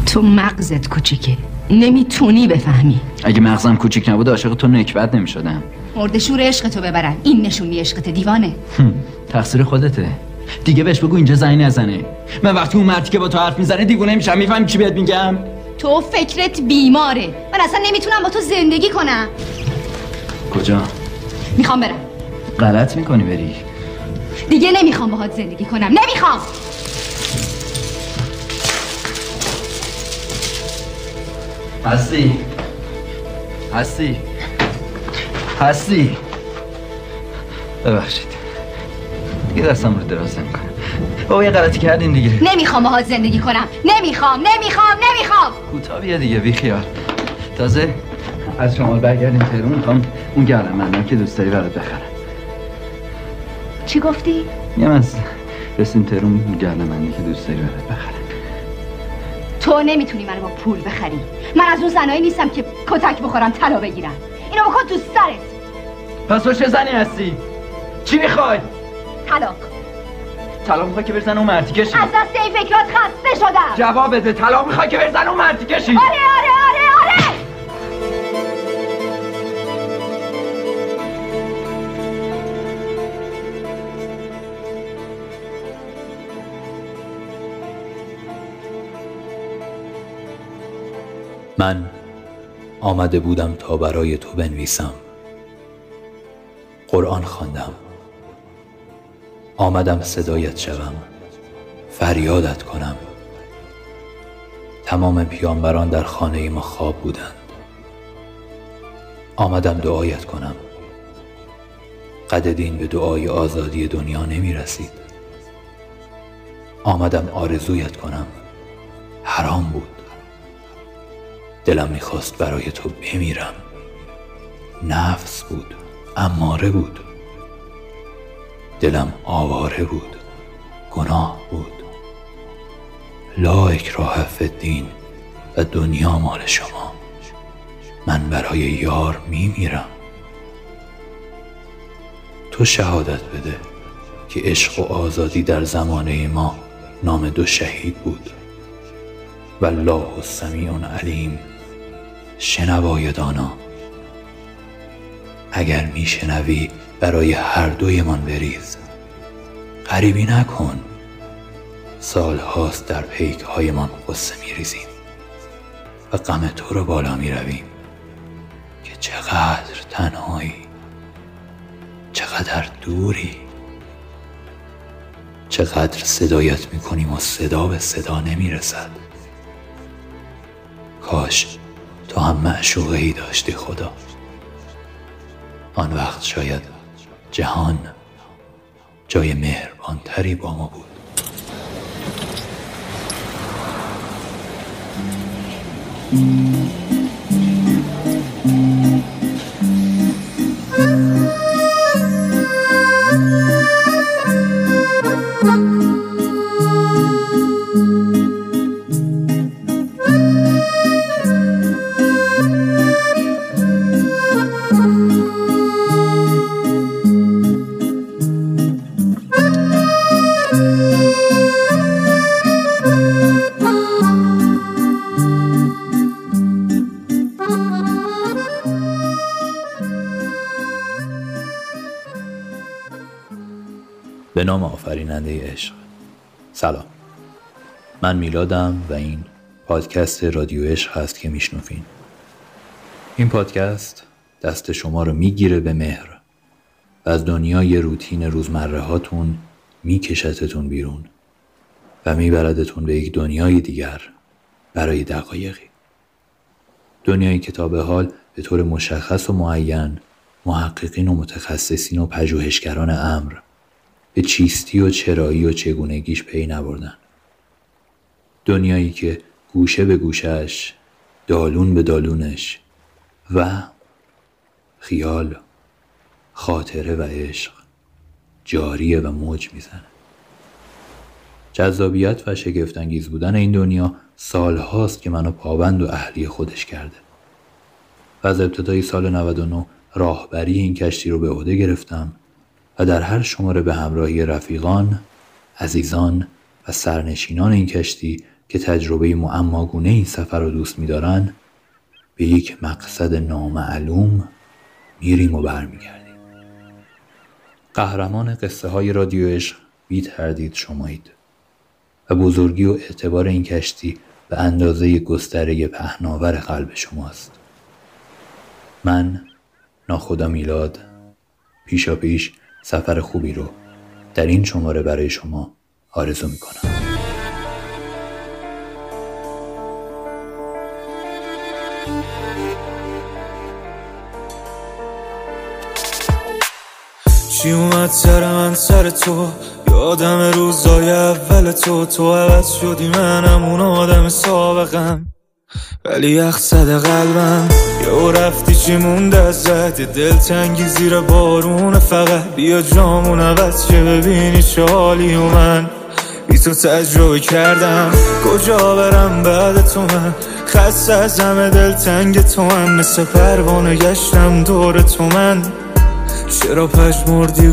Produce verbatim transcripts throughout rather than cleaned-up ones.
تو مغزت کوچیکه، نمیتونی بفهمی. اگه مغزم کوچیک نبود عاشق تو نکبت نمیشدم. مرد شور عشق تو ببرن، این نشونی عشقت دیوانه. تقصیر خودته. دیگه بهش بگو اینجا زنگ نزنه. من وقتی اون مردی که با تو حرف میزنه دیوونه میشم. میفهمی چی بهت میگم؟ تو فکرت بیماره. من اصلا نمیتونم با تو زندگی کنم. کجا؟ میخوام برم. غلط میکنی بری. دیگه نمیخوام باهات زندگی کنم. نمیخوام. هستی؟ هستی؟ هستی؟ ببخشید دیگه دستم رو دراز نمیکنم. بابا یه غلطی کردین دیگه. نمیخوام باهات زندگی کنم. نمیخوام نمیخوام نمیخوام. کوتاه بیا دیگه بی خیال. تازه از شمال برگردیم تهران میخوام اون گردنبندم که دوست داری برات بخرم. چی گفتی؟ میگم از رسیم تهران اون گردنبندی که دوست داری برات بخرم. تو نمیتونی منو با پول بخری. من از اون زنایی نیستم که کتک بخورم طلا بگیرم. اینو بکن تو سرت. پس تو چه زنی هستی؟ چی میخوای؟ طلاق. طلاق میخوای که برزن اون مرتی کشی؟ از دست این فکرات خسته شدم. جواب بده. طلاق میخوای که برزن اون مرتی کشی؟ آره آره آره آره. من آمده بودم تا برای تو بنویسم. قرآن خواندم. آمدم صدایت شوم، فریادت کنم. تمام پیامبران در خانه ما خواب بودند. آمدم دعایت کنم. قد دین به دعای آزادی دنیا نمی رسید. آمدم آرزویت کنم. حرام بود. دلم میخواست برای تو بمیرم. نفس بود، اماره بود. دلم آواره بود، گناه بود. لا اکراه فی الدین و دنیا مال شما. من برای یار میمیرم. تو شهادت بده که عشق و آزادی در زمانه ما نام دو شهید بود. والله السمیع علیم، شنوای دانا. اگر میشنوی برای هر دویمان بریز. غریبی نکن. سال هاست در پیک هایمان قصه میریزیم و غم تو رو بالا میرویم که چقدر تنهایی، چقدر دوری، چقدر صدایت میکنیم و صدا به صدا نمیرسد. کاش تو هم معشوقه ای داشتی خدا. آن وقت شاید جهان جای مهربانتری با ما بود. به نام آفریننده عشق. سلام، من میلادم و این پادکست رادیو عشق هست که میشنوین. این پادکست دست شما رو میگیره به مهر و از دنیای روتین روزمره هاتون میکشتتون بیرون و میبردتون به یک دنیای دیگر برای دقایقی. دنیایی که تا به حال به طور مشخص و معین محققین و متخصصین و پژوهشگران امر به چیستی و چرایی و چگونگیش پی نبردن. دنیایی که گوشه به گوشش، دالون به دالونش و خیال، خاطره و عشق جاریه و موج میزنه. جذابیت و شگفت‌انگیز بودن این دنیا سالهاست که منو پابند و اهلی خودش کرده. و از ابتدای سال نود و نه راهبری این کشتی رو به عهده گرفتم و در هر شماره به همراهی رفیقان، عزیزان و سرنشینان این کشتی که تجربه معماگونه این سفر رو دوست می‌دارن به یک مقصد نامعلوم میریم و برمیگردیم. قهرمان قصه های رادیو عشق بی تردید شمایید و بزرگی و اعتبار این کشتی به اندازه گستره پهناور قلب شماست. من ناخدا میلاد پیشا پیش سفر خوبی رو در این شماره برای شما آرزو میکنم. چی اومد سر من سر تو، یادم روزای اول تو تو عوض شدی منم اون آدم سابقم، ولی یخ زده قلبم یهو رفتی چی مونده ازت، دلتنگی زیر بارون فقط بیا جامون عوض شه ببینی چه حالی و من بی تو تجربه کردم، کجا برم بعد تو من خسته از همه دلتنگ تو من، مثل پروانه گشتم دور تو من چرا پژمردی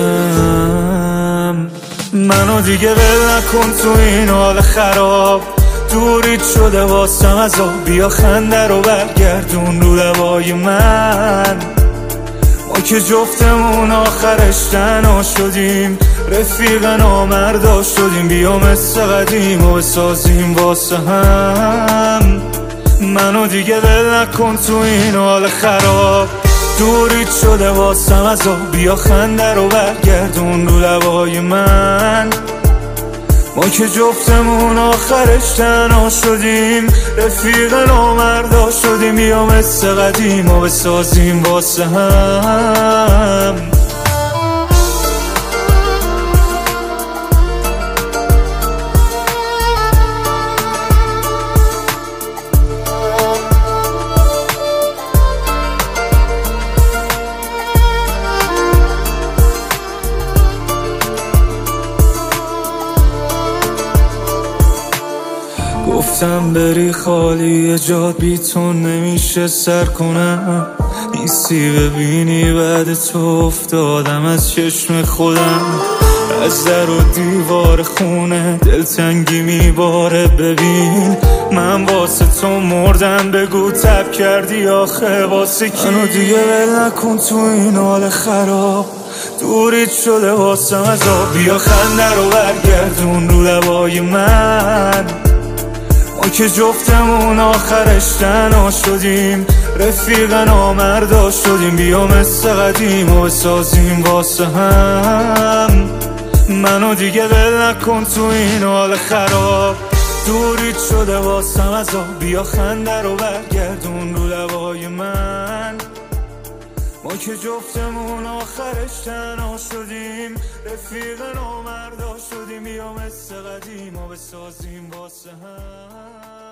گلم، منو دیگه ول نکن تو این حال خراب، دورید شده واسم از آب، بیا خنده رو برگردون رو لبای من، ما که جفتمون آخرش تنها شدیم، رفیق نامردا شدیم، بیا مثل قدیم و بسازیم واسه هم، منو دیگه ول نکن تو این حال خراب، دورید شده واسم از آب، بیا خنده رو برگردون رو لبای من، ما که جفتمون آخرش تنها شدیم، رفیق نامردا شدیم، بیا مثل قدیم و بسازیم واسه هم. گفتم بری خالی جاد بی تو نمیشه سر کنم، نیستی ببینی بعد تو افتادم از چشم خودم، از در و دیوار خونه دلتنگی میباره، ببین من واسه تو مردم، بگو تب کردی آخه واسه کی، منو دیگه ول نکن تو این حال خراب، دورید شده واسم از آب، بیا خنده رو برگردون رو لبای من، ما که جفتمون آخرش تنها شدیم، رفیق نامردا شدیم، بیا مثل قدیم و بسازیم واسه هم، منو دیگه ول نکن تو این حال خراب، دورید شده واسم از آب، بیا خنده رو برگردون رو لبای من، ما که جفتمون آخرش تنها شدیم، رفیق نامردا شدیم، بیا مثل قدیم و بسازیم واسه هم.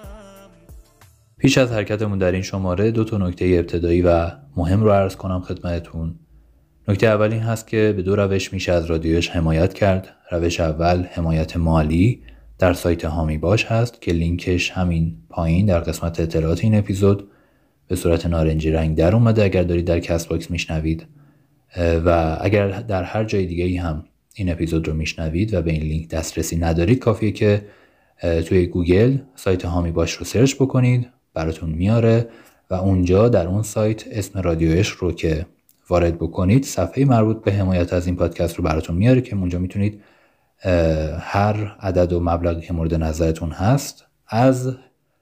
پیش از حرکتمون در این شماره دو تا نکته ابتدایی و مهم رو عرض کنم خدمتتون. نکته اول این هست که به دو روش میشه از رادیو عشق حمایت کرد. روش اول حمایت مالی در سایت هامی باش هست که لینکش همین پایین در قسمت اطلاعات این اپیزود به صورت نارنجی رنگ در اومده اگر دارید در کست باکس میشنوید، و اگر در هر جای دیگه ای هم این اپیزود رو میشنوید و به این لینک دسترسی ندارید، کافیه که توی گوگل سایت هامی باش رو سرچ بکنید، براتون میاره و اونجا در اون سایت اسم رادیو عشق رو که وارد بکنید صفحه مربوط به حمایت از این پادکست رو براتون میاره که اونجا میتونید هر عدد و مبلغی که مورد نظرتون هست از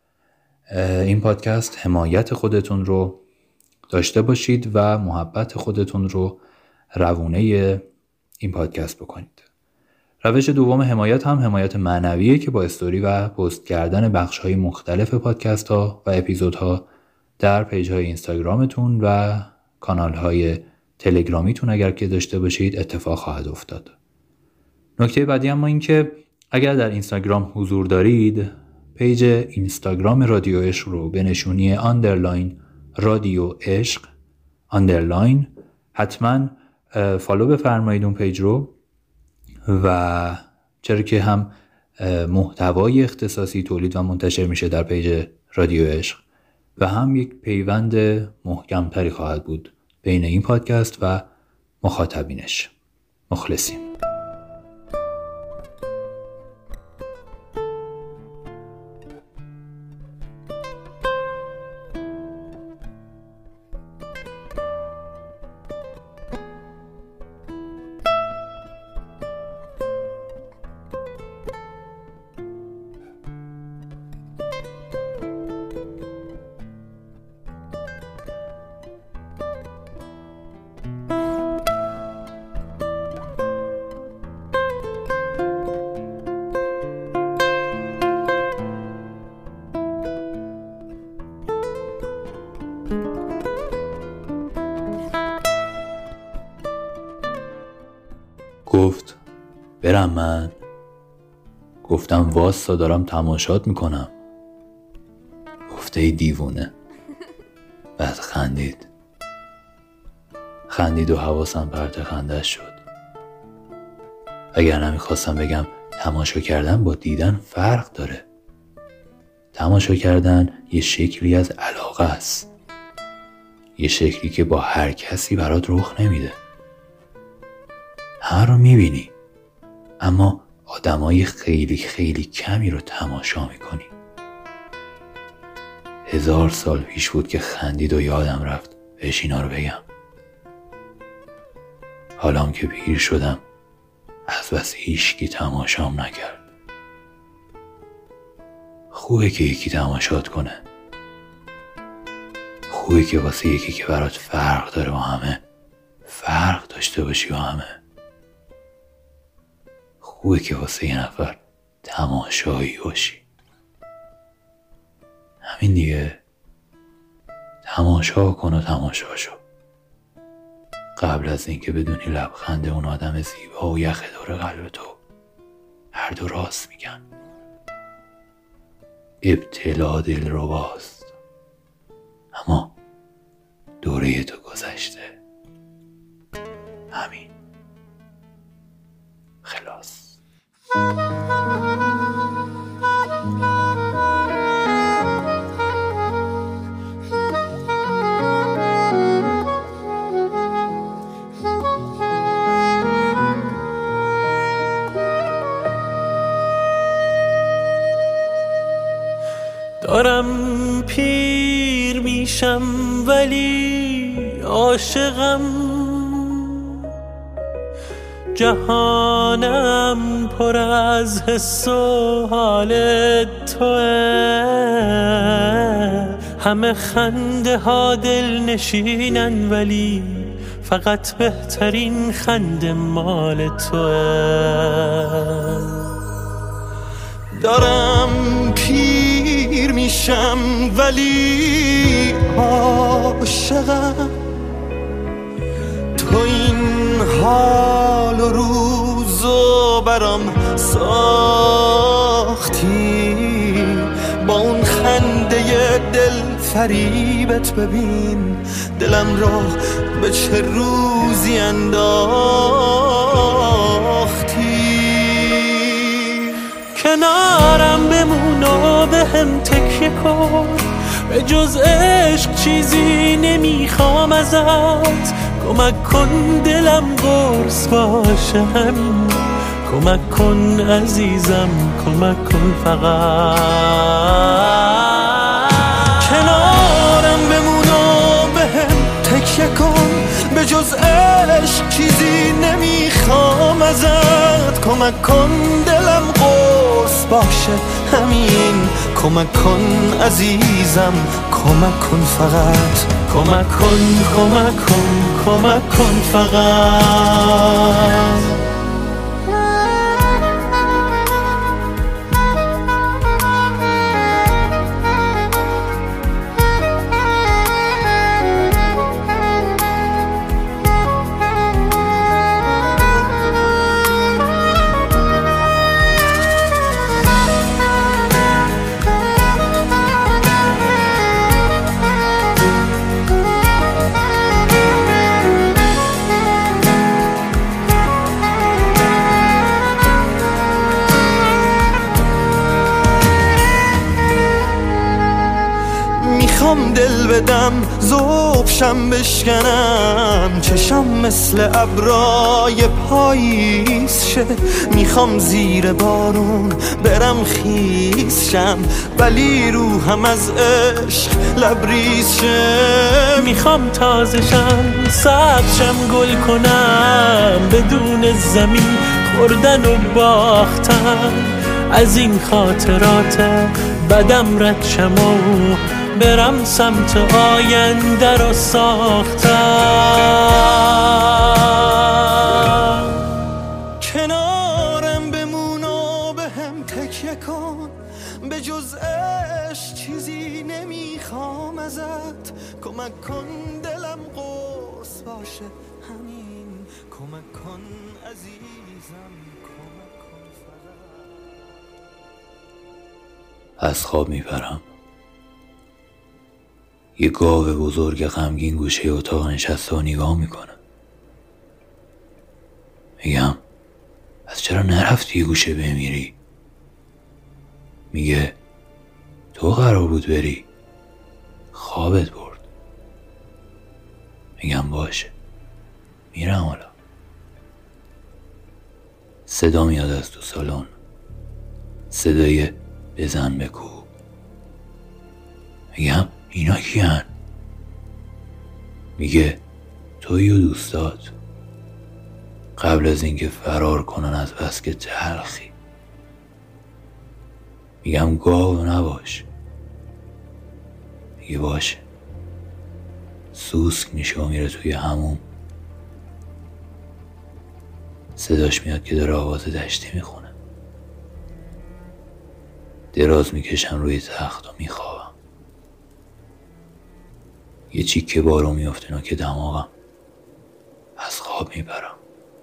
این پادکست حمایت خودتون رو داشته باشید و محبت خودتون رو روونه این پادکست بکنید. روش دوم حمایت هم حمایت معنویه که با استوری و پست کردن بخش‌های مختلف پادکست ها و اپیزودها در پیج های اینستاگرامتون و کانال های تلگرامیتون اگر که داشته باشید اتفاق خواهد افتاد. نکته بعدی اما این که اگر در اینستاگرام حضور دارید، پیج اینستاگرام رادیو عشق رو به نشونی آندرلاین رادیو عشق آندرلاین حتما فالو بفرمایید اون پیج رو، و چرا که هم محتوای اختصاصی تولید و منتشر میشه در پیج رادیو عشق و هم یک پیوند محکمتری خواهد بود بین این پادکست و مخاطبینش. مخلصیم. برم من؟ گفتم واستا دارم تماشات میکنم. گفته ای دیوونه. بعد خندید خندید و حواسم پرت خندش شد. اگر نمیخواستم بگم تماشا کردن با دیدن فرق داره. تماشا کردن یه شکلی از علاقه است، یه شکلی که با هر کسی برات رخ نمیده. همه رو میبینی اما آدمای خیلی خیلی کمی رو تماشا میکنی. هزار سال پیش بود که خندید و یادم رفت بهش اینا رو بگم. حالام که پیر شدم از بس هیچکی تماشام نکرد. خوبه که یکی تماشات کنه، خوبه که واسه یکی که برات فرق داره با همه فرق داشته باشی با همه. خوبه که واسه یه نفر تماشایی باشی. همین دیگه. تماشا کن و تماشا شو. قبل از اینکه بدونی لبخند اون آدم زیبا و یخ دور قلب تو هر دو راست میگن. ابتلا دل رو باست اما دوره تو گذشته. همین. خلاص. دارم پیر میشم ولی عاشقم، جهانم پر از حس و حال توه. همه خنده ها دل نشینن ولی فقط بهترین خنده مال توه. دارم پیر میشم ولی عاشقم، تو این حال و روزو برام ساختی. با اون خنده دل فریبت ببین دلم را به چه روزی انداختی. کنارم بمون و به هم تکیه کن، به جز عشق چیزی نمیخوام ازت. کمک کن دلم قرص باشه همین، کمک کن عزیزم کمک کن فقط. کنارم بمون و به هم تکیه کن، به جز عشق چیزی نمیخوام ازت. کمک کن دلم قرص باشه همین، کمک کن عزیزم کمک کن فقط. کمک کن کمک کن کمک کن فقط. میخوام دل بدم ذوبشم بشکنم، چشم مثل ابرای پاییز شه. میخوام زیر بارون برم خیس شم ولی روحم از عشق لبریز شه. میخوام تازشم سبزشم گل کنم، بدون زمین خوردن و باختن. از این خاطرات بدم رد شم و برم سمت آینده رو ساختم. کنارم بمون و به هم تکیه کن، به جز عشق چیزی نمیخوام ازت. کمک کن دلم قرص باشه همین، کمک کن عزیزم کمک از خواب میپرم. یه گاو بزرگ غمگین گوشه اتاق نشسته و نگاه میکنم. میگم از چرا نرفتی یه گوشه بمیری؟ میگه تو قرار بود بری، خوابت برد. میگم باشه میرم. حالا صدا میاد از تو سالن، صدای بزن بکو. میگم اینا کیان؟ میگه توی و دوستات قبل از اینکه فرار کنن از بسک تلخی. میگم گاو نباش. میگه باشه. سوسک میشه و میره توی هموم. صداش میاد که داره آواز دشتی میخونه. دراز میکشم روی تخت و میخوابم. یه چیکه بارو میفته که دماغم. از خواب میبرم.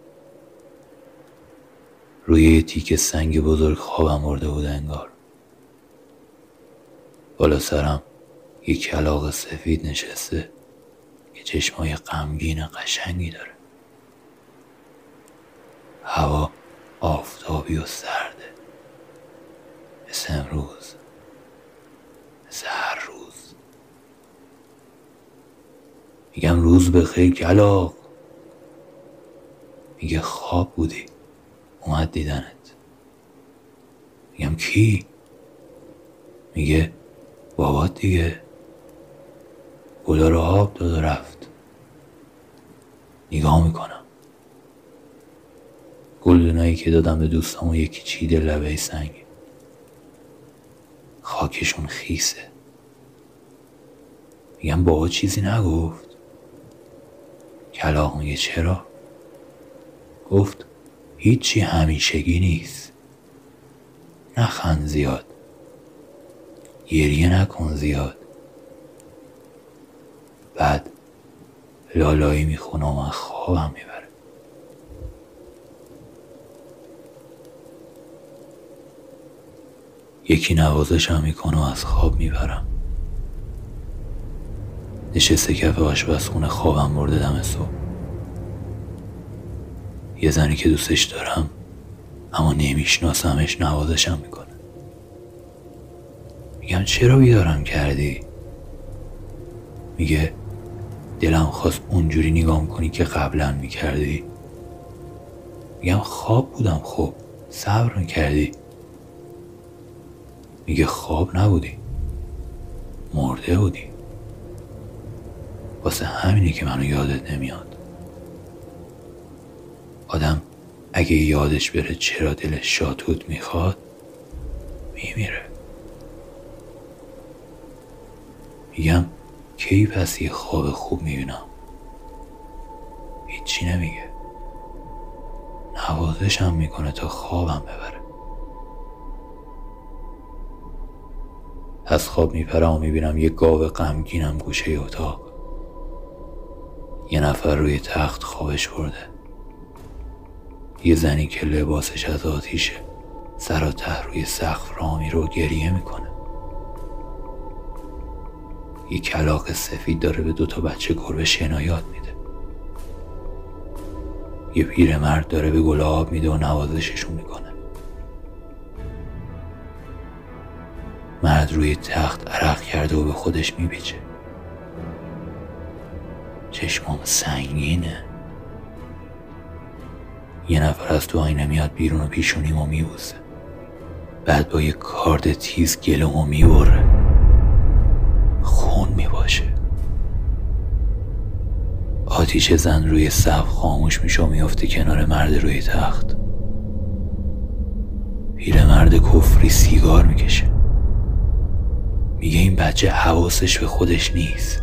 روی یه تیکه سنگ بزرگ خوابم برده بود انگار. بالا سرم یه کلاغ سفید نشسته که چشمای غمگین قشنگی داره. هوا آفتابی و سرده، مثل امروز، مثل هر روز. میگم روز بخیر کلاغ. میگه خواب بودی، اومد دیدنت. میگم کی؟ میگه بابات دیگه، گلا رو آب داد و رفت. نگاه میکنم، گلدونایی که دادم به دوستم و یکی چیده لبه سنگ، خاکشون خیسه. میگم بابا چیزی نگفت؟ کلاغ میگه چرا؟ گفت هیچی همیشگی نیست. نخند زیاد، گریه نکن زیاد. بعد لالایی میخونه و من خوابم میبره. یکی نوازشم میکنه و از خواب میبرم. نشسته کف آشپزخونه خوابم برده دم صبح. یه زنی که دوستش دارم اما نمیشناسمش نوازشم میکنه. میگم چرا بیدارم کردی؟ میگه دلم خواست اونجوری نگام کنی که قبلا میکردی. میگم خواب بودم. خب صبر میکردی. میگه خواب نبودی، مرده بودی. واسه همینی که منو یادت نمیاد. آدم اگه یادش بره چرا دلش شاتوت میخواد، میمیره. میگم کی پس یه خواب خوب میبینم؟ هیچی نمیگه. نوازشم میکنه تا خوابم ببره. از خواب میپرم و میبینم یه گاو غمگینم گوشه اتاق. یه نفر روی تخت خوابش برده. یه زنی که لباسش از آتیشه سر و ته روی سقف راه میره و گریه میکنه. یه کلاغ سفید داره به دوتا بچه گربه شنایات میده. یه پیرمرد داره به گل آب میده و نوازششون میکنه. مرد روی تخت عرق کرده و به خودش میپیچه. چشمام سنگینه. یه نفر از تو آینه میاد بیرون و پیشونیمو میبوسه. بعد با یه کارد تیز گلومو میبره. خون میباشه. آتیش زن روی سقف خاموش میشه و میفته کنار مرد روی تخت. پیرمرد کفری سیگار میکشه. میگه این بچه حواسش به خودش نیست.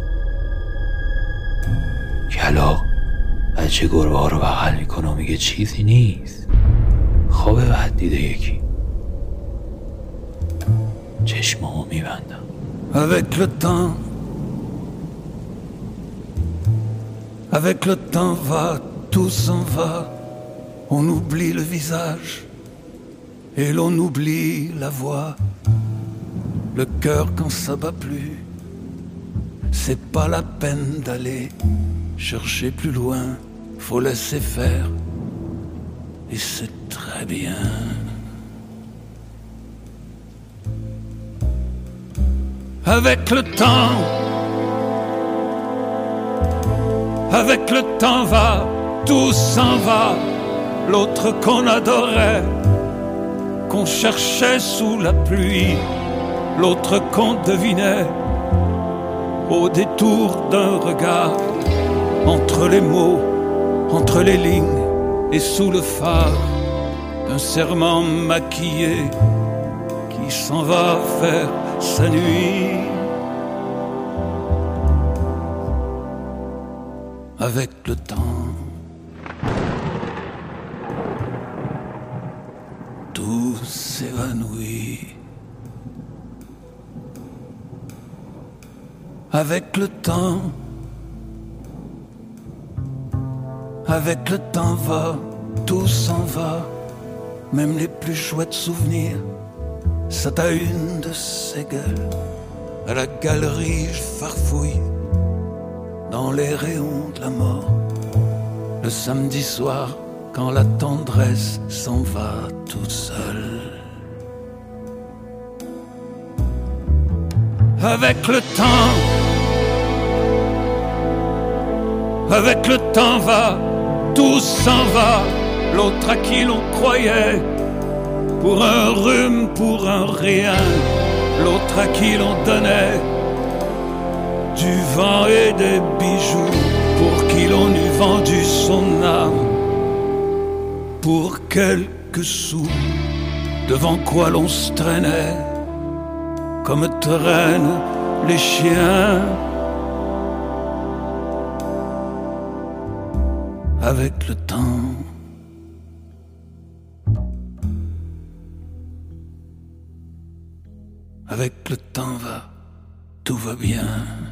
کلاغ بچه گربه ها رو بغل میکنه و میگه چیزی نیست، خواب بد دیده یکی. چشمامو میبندم. Avec le temps, avec le temps va, tout s'en va. On oublie le visage et l'on oublie la voix. le cœur quand ça bat plus. C'est pas la peine d'aller chercher plus loin, faut laisser faire, et c'est très bien. Avec le temps, avec le temps va, tout s'en va. L'autre qu'on adorait, qu'on cherchait sous la pluie, l'autre qu'on devinait au détour d'un regard, entre les mots, entre les lignes et sous le phare d'un serment maquillé qui s'en va faire sa nuit. Avec le temps, tout s'évanouit. Avec le temps, avec le temps va, tout s'en va, même les plus chouettes souvenirs. Ça t'a une de ces gueules, à la galerie je farfouille dans les rayons de la mort. Le samedi soir, quand la tendresse s'en va toute seule. Avec le temps, avec le temps va, tout s'en va. L'autre à qui l'on croyait, pour un rhume, pour un rien. L'autre à qui l'on donnait du vent et des bijoux, pour qui l'on eût vendu son âme pour quelques sous, devant quoi l'on se traînait comme traînent les chiens. Avec le temps, avec le temps va, tout va bien.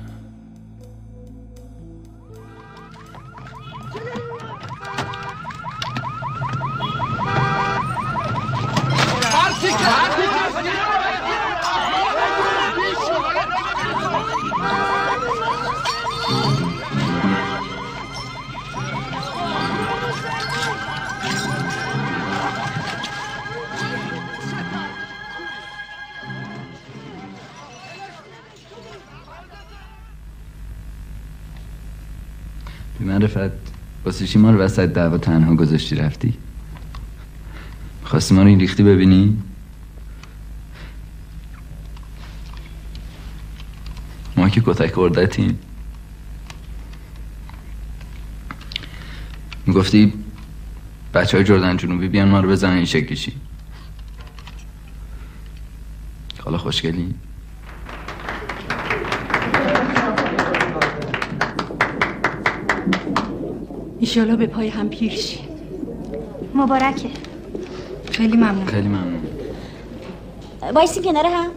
بی‌معرفت واسه چی ما رو وسط دعوا تنها گذاشتی رفتی؟ خواستی ما رو این ریختی ببینی؟ ما که کتک اردتیم. میگفتی بچه های جردن جنوبی بیان ما رو بزنن این شکلیشی. حالا خوشگلی؟ ایشالا به پای هم پیر شی. مبارکه. خیلی ممنون. خیلی ممنون. بایستی کنار هم.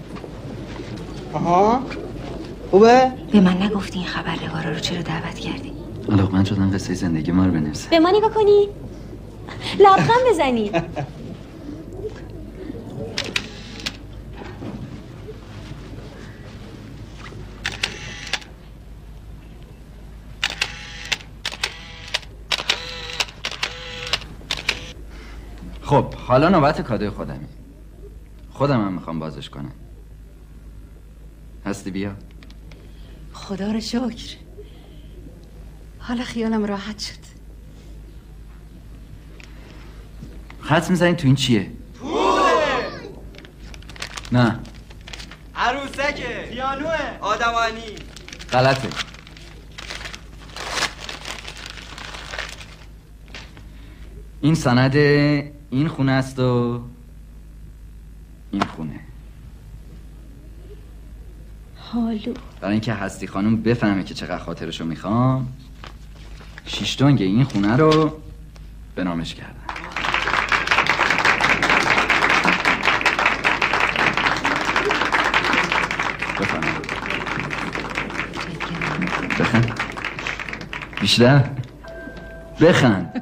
آها خوبه؟ به من نگفتی این خبرنگارا رو چرا دعوت کردی؟ علاقمند شدن قصه زندگی ما رو بنویسن. به ما نگاه کنی؟ لبخند بزنی. خب حالا نوبت کادوی خودمی. خودم هم میخوام بازش کنم. هستی بیا. خدا رو شکر. حالا خیالم راحت شد. خط میزنی تو این چیه؟ پوله. نه عروسکه. پیانوه. آدمانی. غلطه. این سند این خونه است و این خونه. حالو. برای اینکه هستی خانم بفهمه که چقدر خاطرشو میخوام، شیشتونگ این خونه رو به نامش کردم. بفهمه. بخند. بیشتر بخند.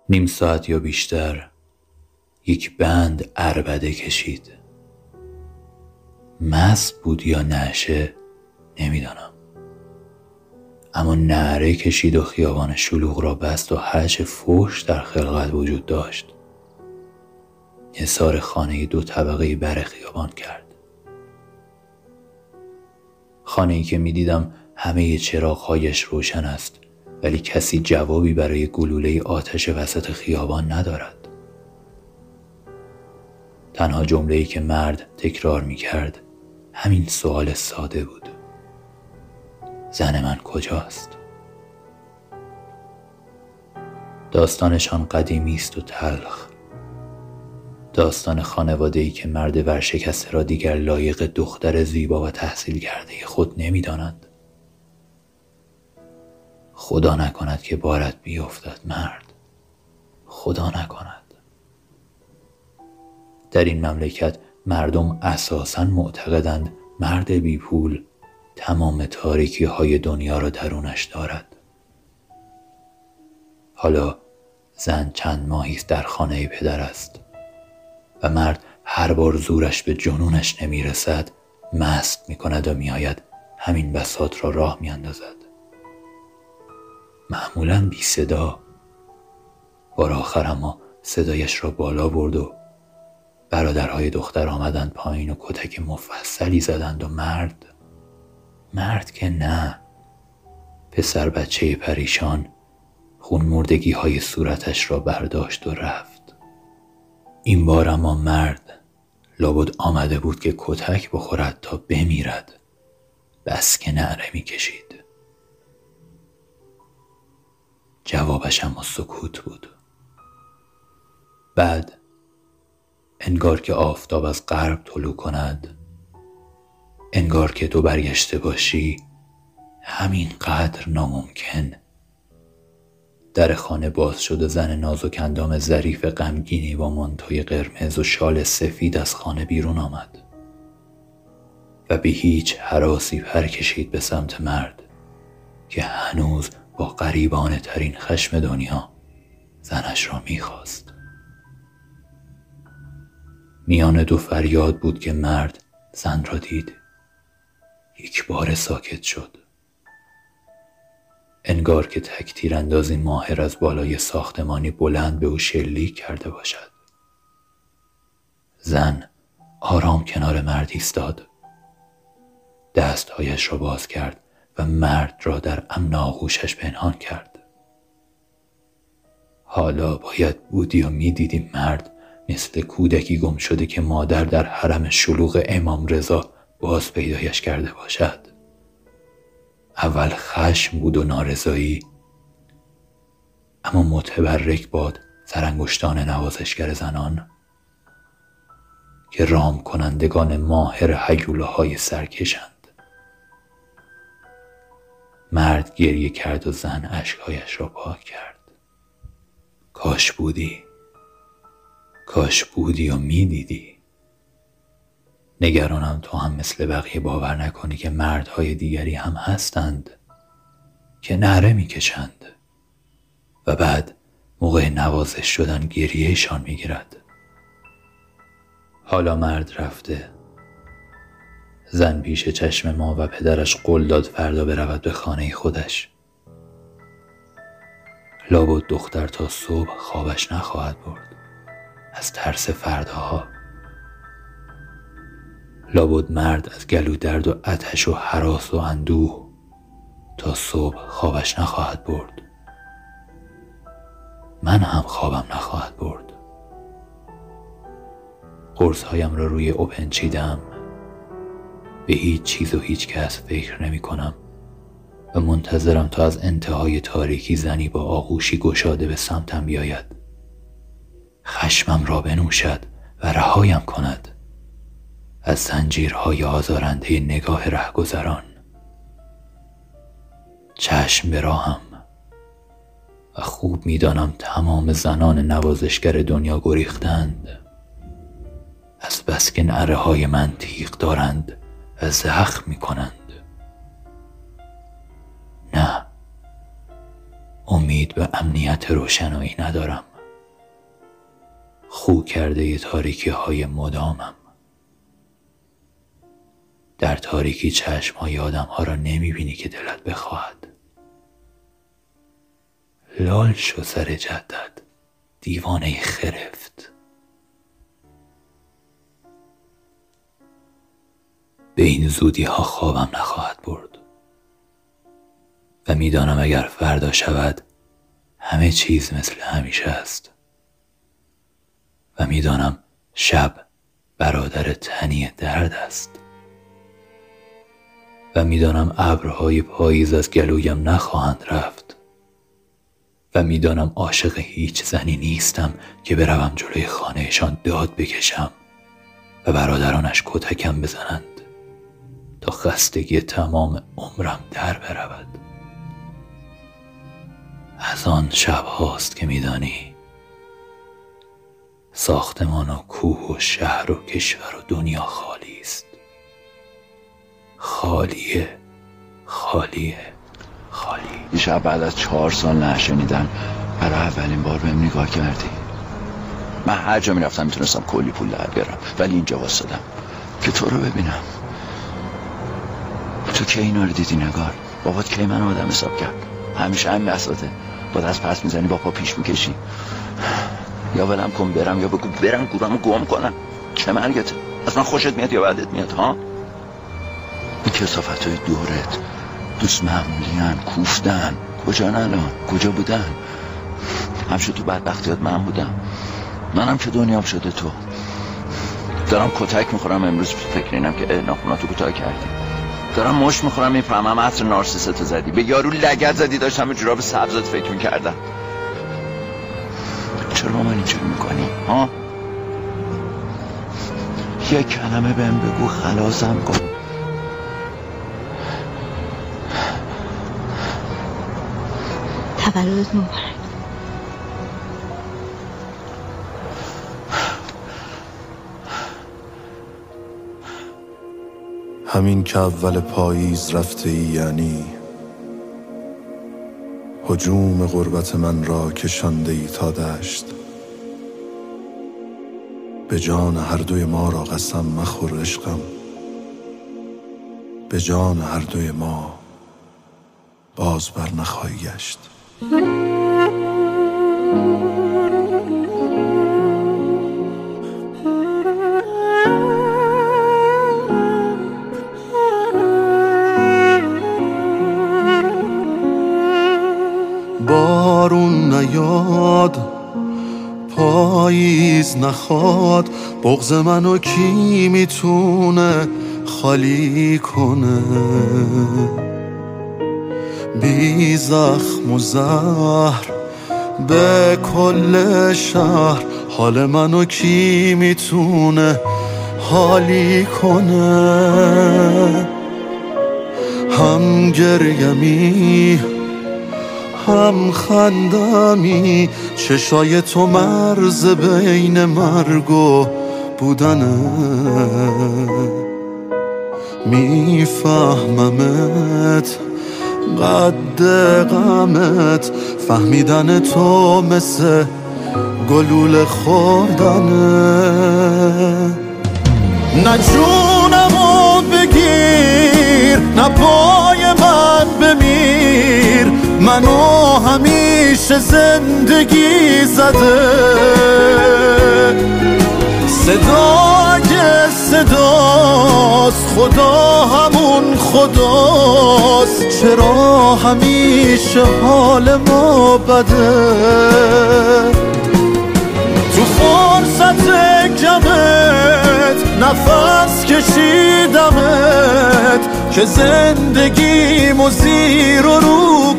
نیم ساعت یا بیشتر یک بند عربده کشید. مست بود یا نشه نمیدانم، اما نعره کشید و خیابان شلوغ را بست و هرچه فحش در خلقت وجود داشت حصار خانه دو طبقه بر خیابان کرد. خانه‌ای که می‌دیدم همه چراغ‌هایش روشن است، ولی کسی جوابی برای گلوله آتش وسط خیابان ندارد. تنها جمله‌ای که مرد تکرار می‌کرد همین سوال ساده بود: زن من کجاست؟ داستانشان قدیمی است و تلخ. داستان خانواده‌ای که مرد ورشکسته را دیگر لایق دختر زیبا و تحصیل کرده خود نمی‌دانند. خدا نکند که بارت بیفتد مرد، خدا نکند. در این مملکت مردم اساساً معتقدند مرد بی پول تمام تاریکی های دنیا را درونش دارد. حالا زن چند ماهی است در خانه پدر است و مرد هر بار زورش به جنونش نمی رسد مست می کند و می آید همین بساط را راه می اندازد. معمولاً بی صدا. بار آخر اما صدایش را بالا برد و برادرهای دختر آمدند پایین و کتک مفصلی زدند و مرد مرد که نه، پسر بچه پریشان خون مردگی های صورتش را برداشت و رفت. این بار اما مرد لابد آمده بود که کتک بخورد تا بمیرد، بس که نعره می کشید. جوابش اما سکوت بود. بعد انگار که آفتاب از غرب طلوع کند، انگار که تو برگشته باشی، همین قدر ناممکن، در خانه باز شد و زن نازک اندام ظریف غمگینی با مانتوی قرمز و شال سفید از خانه بیرون آمد و به هیچ هراسی پر کشید به سمت مرد که هنوز با غریبانه ترین خشم دنیا زنش را می‌خواست. میان دو فریاد بود که مرد زن را دید. یک بار ساکت شد، انگار که تک تیراندازی ماهر از بالای ساختمانی بلند به او شلیک کرده باشد. زن آرام کنار مرد ایستاد، دستهایش را باز کرد و مرد را در امن آغوشش پنهان کرد. حالا باید بودی و می دیدی مرد مثل کودکی گم شده که مادر در حرم شلوغ امام رضا باز پیدایش کرده باشد. اول خشم بود و نارضایی، اما متبرک باد سرانگشتان نوازشگر زنان که رام کنندگان ماهر هیوله های سرکشند. مرد گریه کرد و زن اشکهایش را پاک کرد. کاش بودی، کاش بودی و می دیدی. نگرانم تو هم مثل بقیه باور نکنی که مردهای دیگری هم هستند که نعره می کشند و بعد موقع نوازش شدن گریهشان می گیرد. حالا مرد رفته. زن پیش چشم ما و پدرش قول داد فردا برود به خانه خودش. لابد دختر تا صبح خوابش نخواهد برد از ترس فرداها. لابد مرد از گلو درد و آتش و هراس و اندوه تا صبح خوابش نخواهد برد. من هم خوابم نخواهد برد. قرصهایم را روی اوپن چیدم. به هیچ چیز و هیچ کس فکر نمی کنم و منتظرم تا از انتهای تاریکی زنی با آغوشی گشاده به سمتم بیاید، خشمم را بنوشد و رهایم کند از زنجیرهای آزارنده نگاه رهگذران. چشم به راهم و خوب میدانم تمام زنان نوازشگر دنیا گریختند، از بس که نعره های من تیغ دارند و زخم می کنند. نه، امید به امنیت روشنایی ندارم. خو کرده ی تاریکی های مدامم. در تاریکی چشم های آدم ها را نمی بینی که دلت بخواهد. لال شو سر جدت دیوانه خرفت. به این زودی ها خوابم نخواهد برد و میدانم اگر فردا شود همه چیز مثل همیشه است و میدانم شب برادر تنی درد است و میدانم ابرهای پاییز از گلویم نخواهند رفت و میدانم عاشق هیچ زنی نیستم که بروم جلوی خانهشان داد بکشم و برادرانش کتکم بزنند تا خستگی تمام عمرم در برود. از آن شب هاست که میدانی ساختمان و کوه و شهر و کشور و دنیا خالی است. خالیه خالیه خالی. دیشب بعد از چهار سال نشنیدن برای اولین بار بهم نگاه کردی. من هر جا میرفتم میتونستم کلی پول در بیارم ولی اینجا واسدم که تو رو ببینم. تو کی اینا رو دیدی نگار؟ بابات کی من آدم حساب کرد؟ همیشه همین بساطه، با دست پس میزنی با پا پیش میکشی. یا ولم کن برم یا بگو برم گورمو گم کنم. چه مرگته؟ اصلا خوشت میاد یا بعدت میاد ها؟ این کثافت های دورت دوست معمولی هن، کوفتن. کجا الان؟ کجا بودن؟ همشه تو بدبختیات من بودم. منم که دنیام شده تو. دارم کتک میخورم امروز فکر اینم که ناخوناتو کوتاه کردی. دارم مش میخورم میفهمم عطر نارسیستو زدی، به یارو لگد زدی، داشتم به جوراب سبزت فکر میکردم. چرا با من اینجوری میکنی ها؟ یک کلمه بهم بگو خلاصم کن. تولدت مبارک. همین که اول پاییز رفته ای، یعنی هجوم غربت من را کشانده ای تا دشت. به جان هر دوی ما را قسم مخور عشقم، به جان هر دوی ما باز بر نخواهی گشت. بارون نیاد، پاییز نخواد، بغض منو کی میتونه خالی کنه؟ بی زخم و زهر به کل شهر، حال منو کی میتونه حالی کنه؟ هم گریمی هم خندمی، چشای تو مرز بین مرگ و بودنه. میفهممت قد غمت، فهمیدن تو مثل گلوله خوردنه. نه جونمو بگیر، نه پای من بمیر، منو همیشه زندگی زده. صدا اگه صداست، خدا همون خداست، چرا همیشه حال ما بده؟ تو فرصت کمت نفس کشیدمت که زندگیمو زیر و رو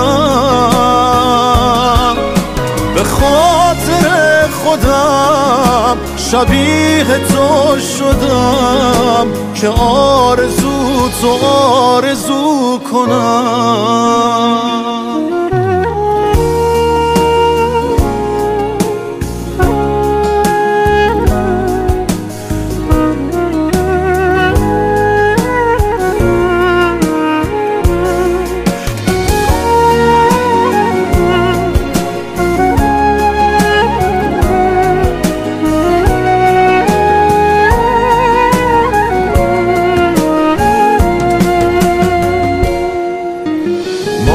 کنم. به خاطر خودم شبیه تو شدم که آرزو تو آرزو کنم.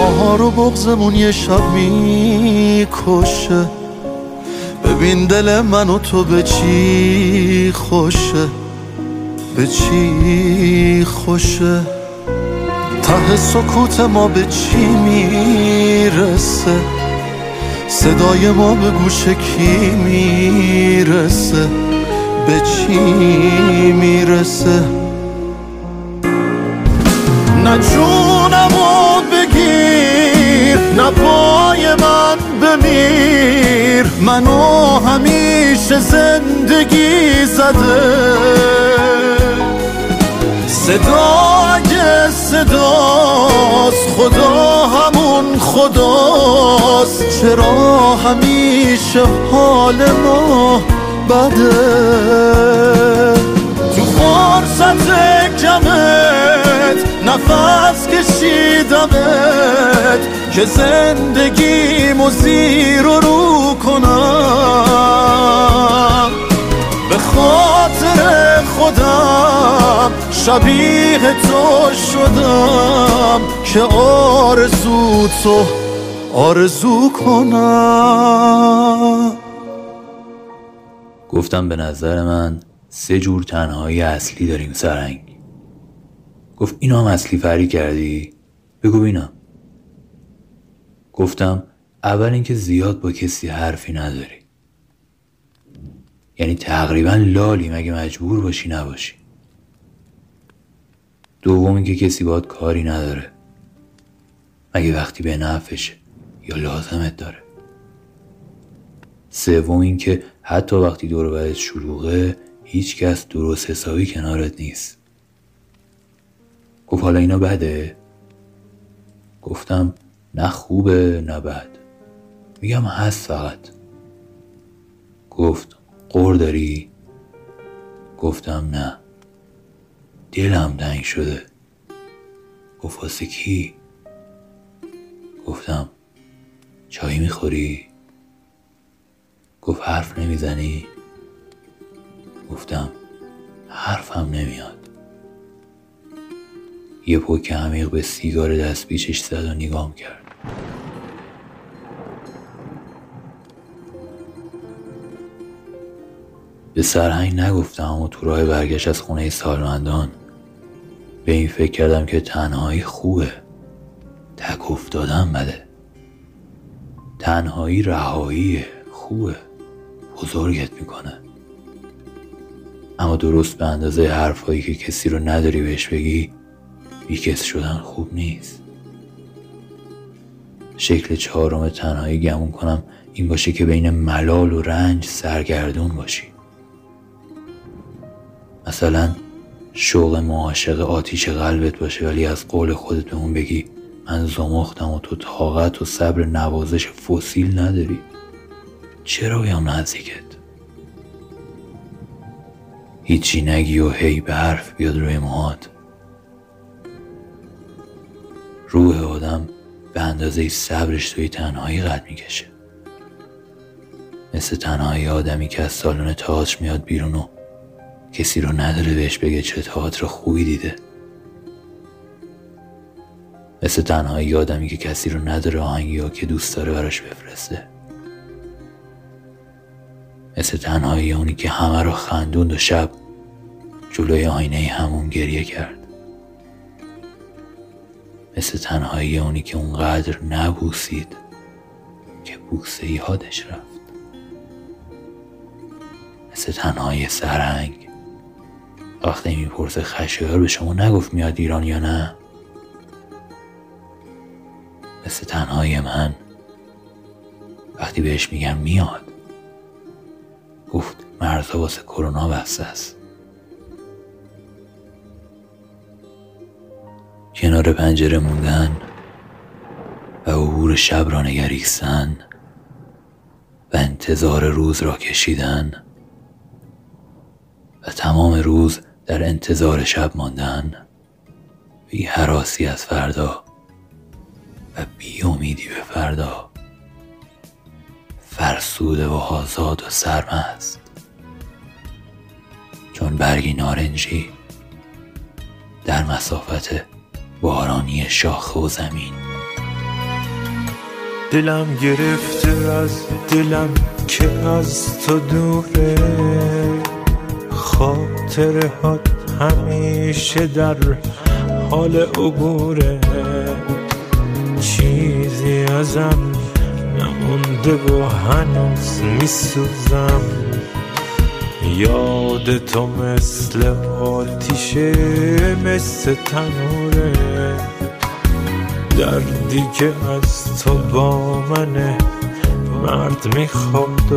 دار و بغضمون یه شب میکشه. ببین دل من و تو به چی خوشه، به چی خوشه. ته سکوت ما به چی میرسه، صدای ما به گوش کی میرسه، به چی میرسه. نه جونمو بگیر، نه پای من بمیر، منو همیشه زندگی زده. صدا اگه صداست، خدا همون خداست. چرا همیشه حال ما بده؟ تو فرصت کمت نفس کشیدمت که زندگیمو زیر و رو کنم. به خاطر خودم شبیه تو شدم که آرزو تو آرزو کنم. گفتم به نظر من سه جور تنهایی اصلی داریم سرنگ. گفت اینو هم اصلی فری کردی؟ بگو بینم. گفتم اول اینکه زیاد با کسی حرفی نداری، یعنی تقریبا لالی مگه مجبور باشی نباشی. دوم اینکه کسی باهات کاری نداره مگه وقتی به نفعشه یا لازمت داره. سوم اینکه حتی وقتی دور و برت شلوغه هیچ کس درست حسابی کنارت نیست. گفت حالا اینا بده؟ گفتم نه خوبه نه بد، میگم هست فقط. گفت غر داری؟ گفتم نه، دلم تنگ شده. گفت واسه کی؟ گفتم چایی میخوری؟ گفت حرف نمیزنی؟ گفتم حرفم نمیاد. یه پک عمیق به سیگار دست پیچش زد و نگام کرد. به سرهنگ نگفتم، اما تو راه برگشت از خونه سالمندان به این فکر کردم که تنهایی خوبه، تک افتادن بده. تنهایی رهاییه، خوبه، بزرگت میکنه. اما درست به اندازه حرفایی که کسی رو نداری بهش بگی، بیکس شدن خوب نیست. شکل چهارم تنهایی گمون کنم این باشه که بین ملال و رنج سرگردون باشی. مثلا شوق معاشق آتیش قلبت باشه ولی از قول خودت به اون بگی من زمختم و تو طاقت و صبر نوازش فسیل نداری. چرا بیام نزدیکت؟ هیچی نگی و هی به حرف بیاد روی موهات. روح آدم به اندازه صبرش توی تنهایی قد میکشه. مثل تنهایی آدمی که از سالن تئاتر میاد بیرون و کسی رو نداره بهش بگه چه تئاتر خوبی دیده. مثل تنهایی آدمی که کسی رو نداره آهنگی ها که دوست داره براش بفرسته. مثل تنهایی اونی که همه رو خندوند و شب جلوی آینه همون گریه کرد. مثل تنهایی اونی که اونقدر نبوسید که بوسه یادش رفت. مثل تنهایی سرهنگ وقتی میپرسه خشایار به شما نگفت میاد ایران یا نه. مثل تنهایی من وقتی بهش میگم میاد گفت مرزها واسه کرونا بسته است. کنار پنجره موندن و عبور شب را نگریستن و انتظار روز را کشیدن و تمام روز در انتظار شب ماندن، بی هراسی از فردا و بی امیدی به فردا، فرسوده و آزاد و سرمست چون برگی نارنجی در مسافت بارانی شاخه و زمین. دلم گرفته از دلم که از تو دوره، خاطره ها همیشه در حال عبوره، چیزی ازم نمونده و هنوز میسوزم، یاد تو مثل آتیشه مثل تنوره، دردی که از تو با منه مرد میخواد و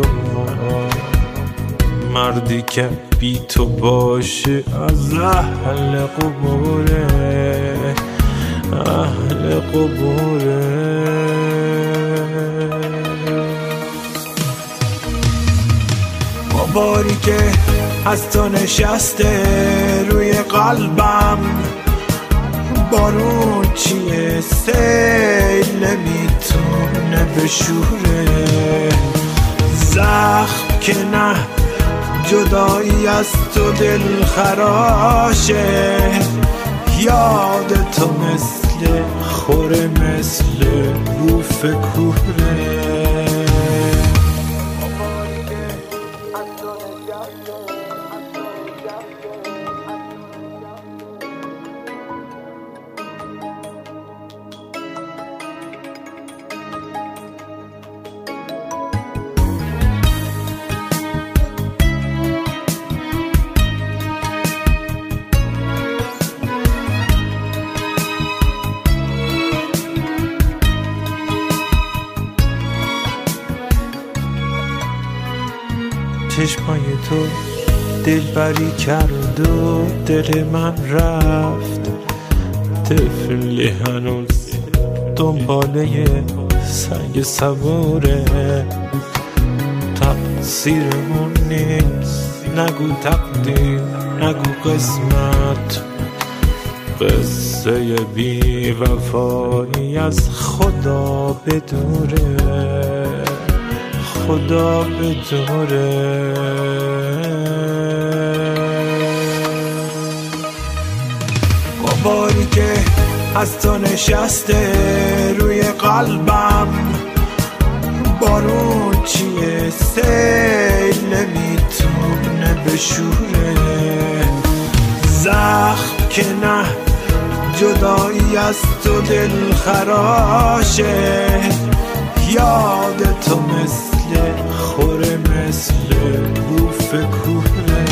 مردی که بی تو باشه از اهل قبوره، اهل قبوره. باری که از تو نشسته روی قلبم، بارون چیه سیل نمیتونه بشوره، زخم که نه جدایی از تو دل خراشه، یاد تو مثل خوره مثل بوف کوره. چشمای تو دلبری کرد و دل من رفت، طفلی هنوز دنباله سنگ صبوره، تقصیرمون نیست نگو تقدیر نگو قسمت، قصه بی وفایی از خدا بدوره، خدا بدوره. باری که از تو نشسته روی قلبم، بارون چیه سیل نمیتونه بشوره، زخم که نه جدایی از تو دل خراشه، یاد تو مثل خوره مثل بوف کوره.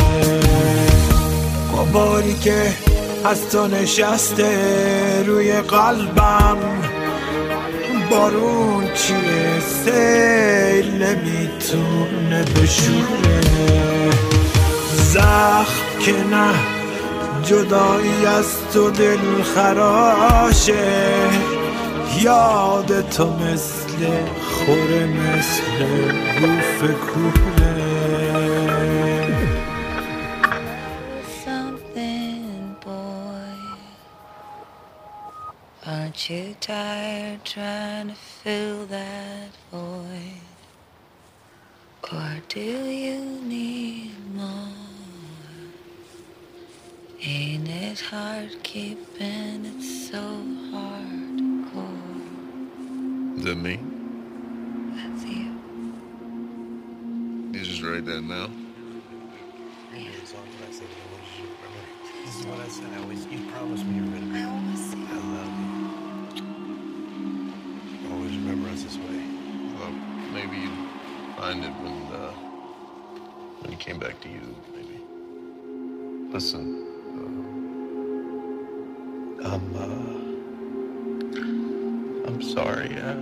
باری که از تو نشسته روی قلبم، بارون چیه سیل نمیتونه بشوره، زخم که نه جدایی از تو دل خراشه، یاد تو مثل خوره مثل بوف کوره. Aren't you tired trying to fill that void? Or do you need more? Ain't it hard keeping it so hardcore? Is that me? That's you. You just write that now? Yeah. This is what I said. I always, you promised me you were gonna. I always see. I love you. Always remember us this way. Well, maybe you'd find it when, uh, when he came back to you, maybe. Listen, uh, I'm, uh, I'm sorry, uh,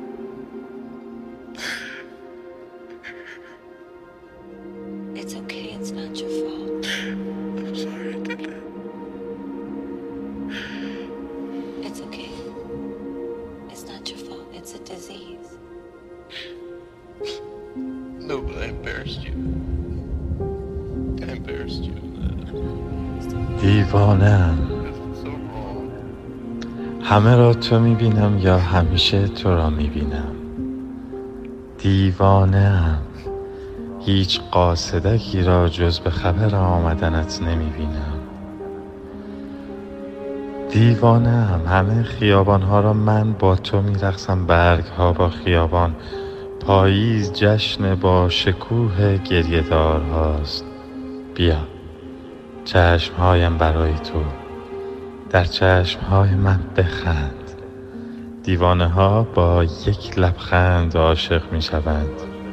It's okay, it's not your fault. I'm sorry I did that. It's okay. It's not your fault. It's a disease. No, but I embarrassed you. I embarrassed you. دیوانه‌ام، So wrong. همه را تو میبینم یا همیشه تو را میبینم. دیوانه‌ام، هیچ قاصدکی را جز به خبر آمدنت نمیبینم. دیوانه‌ام، همه خیابان‌ها را من با تو می‌رقصم، برگ‌ها با خیابان. پاییز جشن با شکوه گریه‌دار هاست. بیا چشمهایم برای تو، در چشمهای من بخند. دیوانه ها با یک لبخند عاشق می شوند.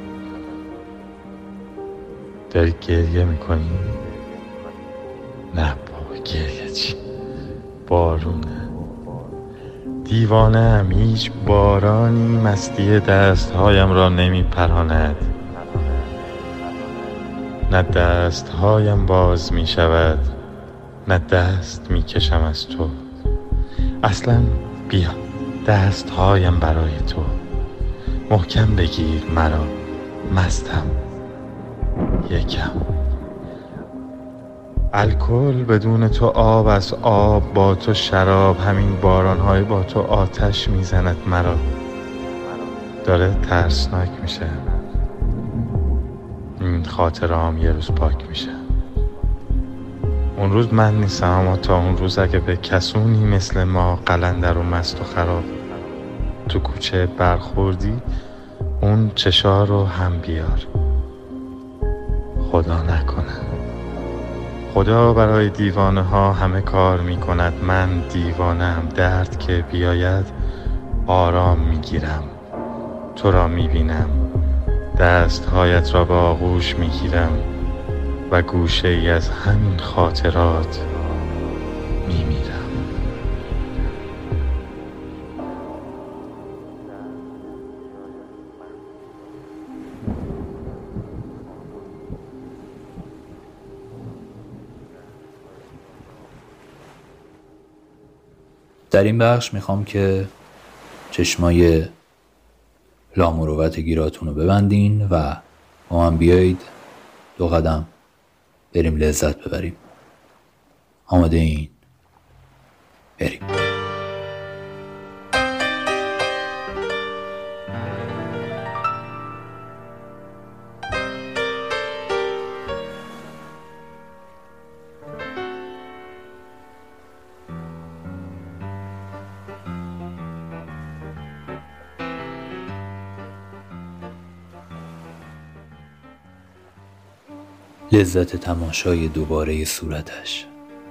داری گریه می کنی؟ نه بابا، گریه چی؟ بارونه. دیوانه هم هیچ بارانی مستی دستهایم را نمی پراند. نه دستهایم باز می شود، نه دست می کشم از تو. اصلا بیا دستهایم برای تو، محکم بگیر مرا، مستم یکم. الکل بدون تو آب از آب، با تو شراب، همین بارانهای با تو آتش میزند مرا. داره ترسناک میشه، این خاطرهام یه روز پاک میشه. اون روز من نیستم، اما تا اون روز اگه به کسونی مثل ما قلندر و مست و خراب تو کوچه برخوردی، اون چشا رو هم بیار. خدا نکنه. خدا برای دیوانه ها همه کار می کند. من دیوانه هم، درد که بیاید آرام می گیرم. تو را می بینم، دستهایت را به آغوش می گیرم و گوشه ای از همین خاطرات می میرم. در این بخش میخوام که چشمای لامروت گیراتون رو ببندین و با من بیایید دو قدم بریم لذت ببریم. آماده این؟ بریم. لذت تماشای دوباره صورتش،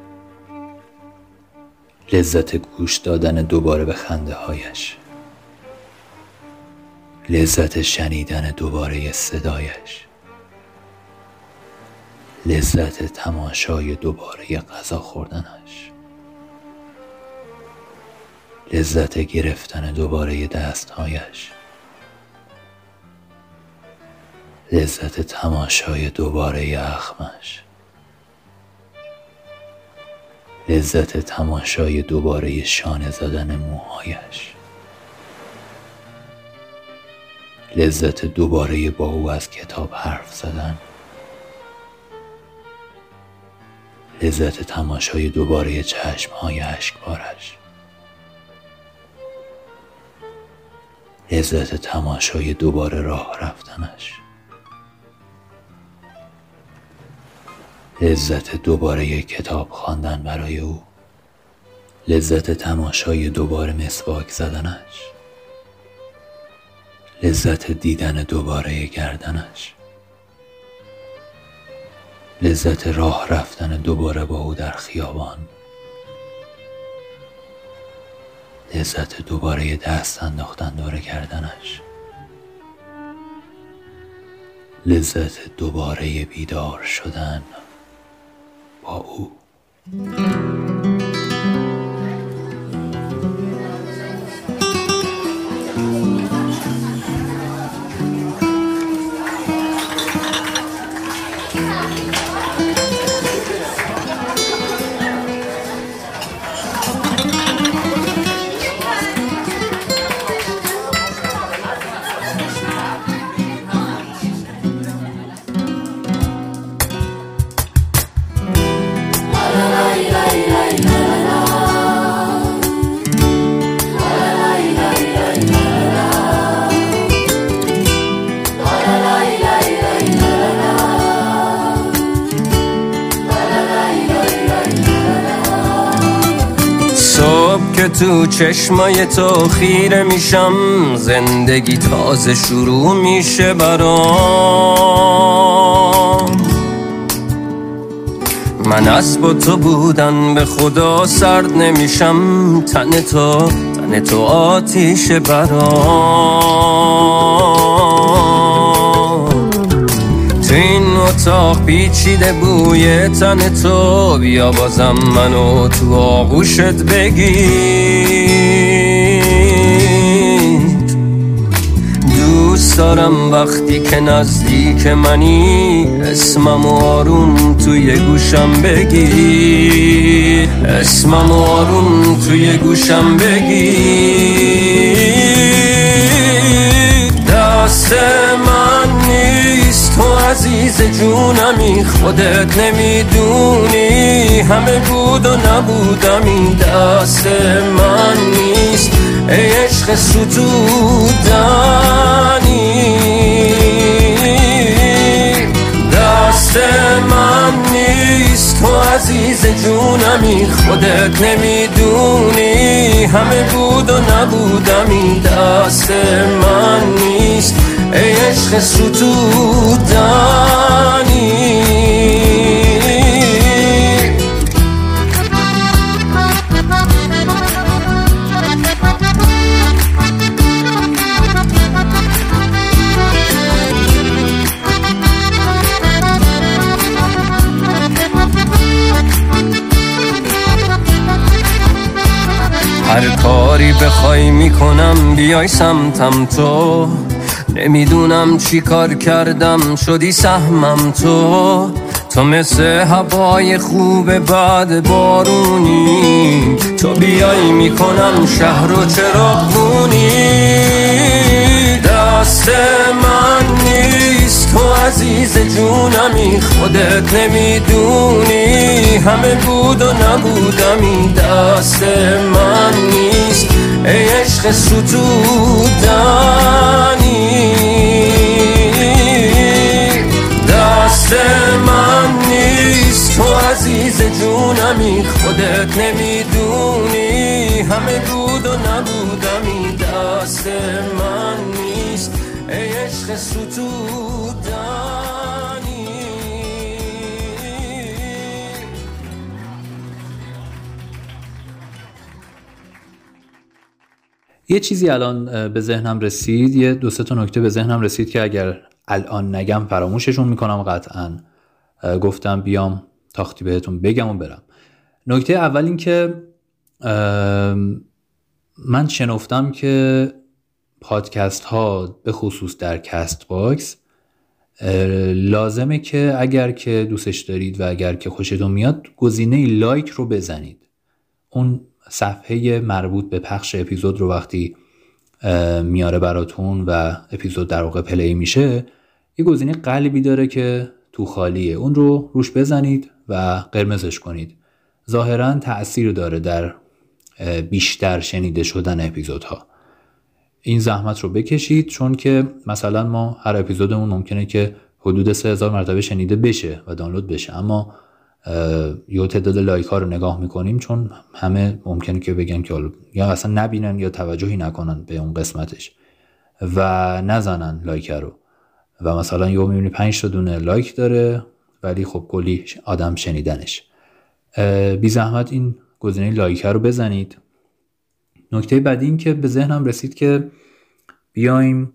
لذت گوش دادن دوباره به خنده هایش، لذت شنیدن دوباره صدایش، لذت تماشای دوباره غذا خوردنش، لذت گرفتن دوباره دستهایش، لذت تماشای دوباره اخمش، لذت تماشای دوباره شانه زدن موهایش، لذت دوباره با او از کتاب حرف زدن، لذت تماشای دوباره چشمهای اشکبارش، لذت تماشای دوباره راه رفتنش، لذت دوباره کتاب خواندن برای او، لذت تماشای دوباره مسواک زدنش، لذت دیدن دوباره گردنش، لذت راه رفتن دوباره با او در خیابان، لذت دوباره دست انداختن دور گردنش، لذت دوباره بیدار شدن با او. La la la la la. تو چشمای تو خیره میشم، زندگی تازه شروع میشه برام. من اسب تو بودن به خدا سرد نمیشم، تن تو تن تو آتیش برام. تو این اتاق پیچیده بوی تن تو، بیا بازم منو تو آغوشت بگیر. دوست دارم وقتی که نزدیک منی، اسمم آروم توی گوشم بگی، اسمم آروم توی گوشم بگی. دست من نیست تو عزیز جونمی، خودت نمیدونی همه بود و نبودمی. دست من نیست ای عشق ستودنی، دست من نیست تو عزیز جونمی، خودت نمیدونی همه بود و نبودمی. دست من نیست ای عشق ستودنی. هر کاری بخوای میکنم بیای سمتم تو، نمیدونم چی کار کردم شدی سهمم تو. تو مثل هوای خوب بعد بارونی، تو بیای میکنم شهر رو چراغونی. دست من نیست تو عزیز جونمی، خودت نمیدونی همه بود و نبودمی. دست من نیست ای عشق ستودنی، دست من نیست تو عزیز جونمی، خودت نمیدونی همه بود و نبودمی. دست من نیست ای عشق ستودنی. یه چیزی الان به ذهنم رسید، یه دو سه تا نکته به ذهنم رسید که اگر الان نگم فراموششون میکنم قطعا. گفتم بیام تاختی بهتون بگم و برم. نکته اول این که من شنفتم که پادکست ها به خصوص در کست باکس لازمه که اگر که دوستش دارید و اگر که خوشتون میاد گزینه لایک رو بزنید. اون صفحه مربوط به پخش اپیزود رو وقتی میاره براتون و اپیزود در واقع پلی میشه، یه گزینه قلبی داره که تو خالیه، اون رو روش بزنید و قرمزش کنید. ظاهراً تأثیر داره در بیشتر شنیده شدن اپیزودها. این زحمت رو بکشید، چون که مثلا ما هر اپیزودمون ممکنه که حدود سه هزار مرتبه شنیده بشه و دانلود بشه، اما یا تعداد لایک ها رو نگاه میکنیم، چون همه ممکنه که بگن که یا اصلا نبینن یا توجهی نکنن به اون قسمتش و نزنن لایک رو، و مثلا یا میبینی پنج تا دونه لایک داره ولی خب کلی آدم شنیدنش. بی زحمت این گزینه لایک رو بزنید. نکته بعدی این که به ذهنم رسید که بیایم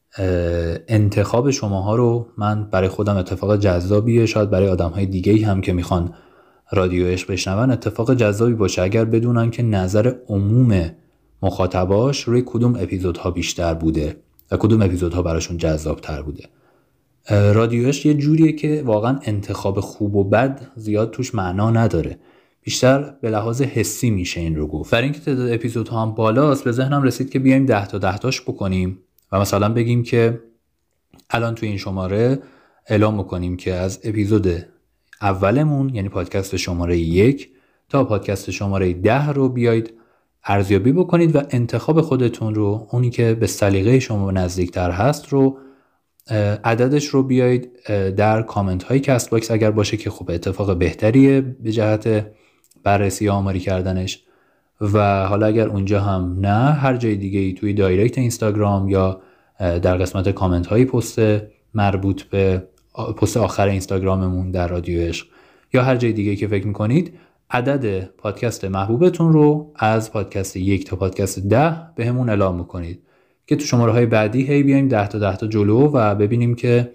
انتخاب شماها رو، من برای خودم اتفاق جذابیه، شاید برای آدم‌های دیگه‌ای هم که میخوان رادیو عشق بشنون اتفاق جذابی باشه اگر بدونن که نظر عموم مخاطباش روی کدوم اپیزودها بیشتر بوده و کدوم اپیزودها براشون جذاب‌تر بوده. رادیو عشق یه جوریه که واقعا انتخاب خوب و بد زیاد توش معنا نداره، بیشتر به لحاظ حسی میشه این رو گفت. برای اینکه تعداد اپیزودها هم بالاست به ذهنم رسید که بیایم ده تا ده تاش بکنیم و مثلا بگیم که الان توی این شماره اعلام بکنیم که از اپیزود اولمون یعنی پادکست شماره یک تا پادکست شماره ده رو بیایید ارزیابی بکنید و انتخاب خودتون رو، اونی که به سلیقه شما نزدیکتر هست رو، عددش رو بیایید در کامنت های کست باکس اگر باشه که خب اتفاق بهتریه به جهت بررسی آماری کردنش، و حالا اگر اونجا هم نه، هر جای دیگه ای توی دایرکت اینستاگرام یا در قسمت کامنت های پست مربوط به پست آخر اینستاگراممون در رادیو عشق یا هر جای دیگه که فکر میکنید، عدد پادکست محبوبتون رو از پادکست یک تا پادکست ده به همون اعلام میکنید که تو شماره های بعدی هی بیایم ده تا ده تا جلو و ببینیم که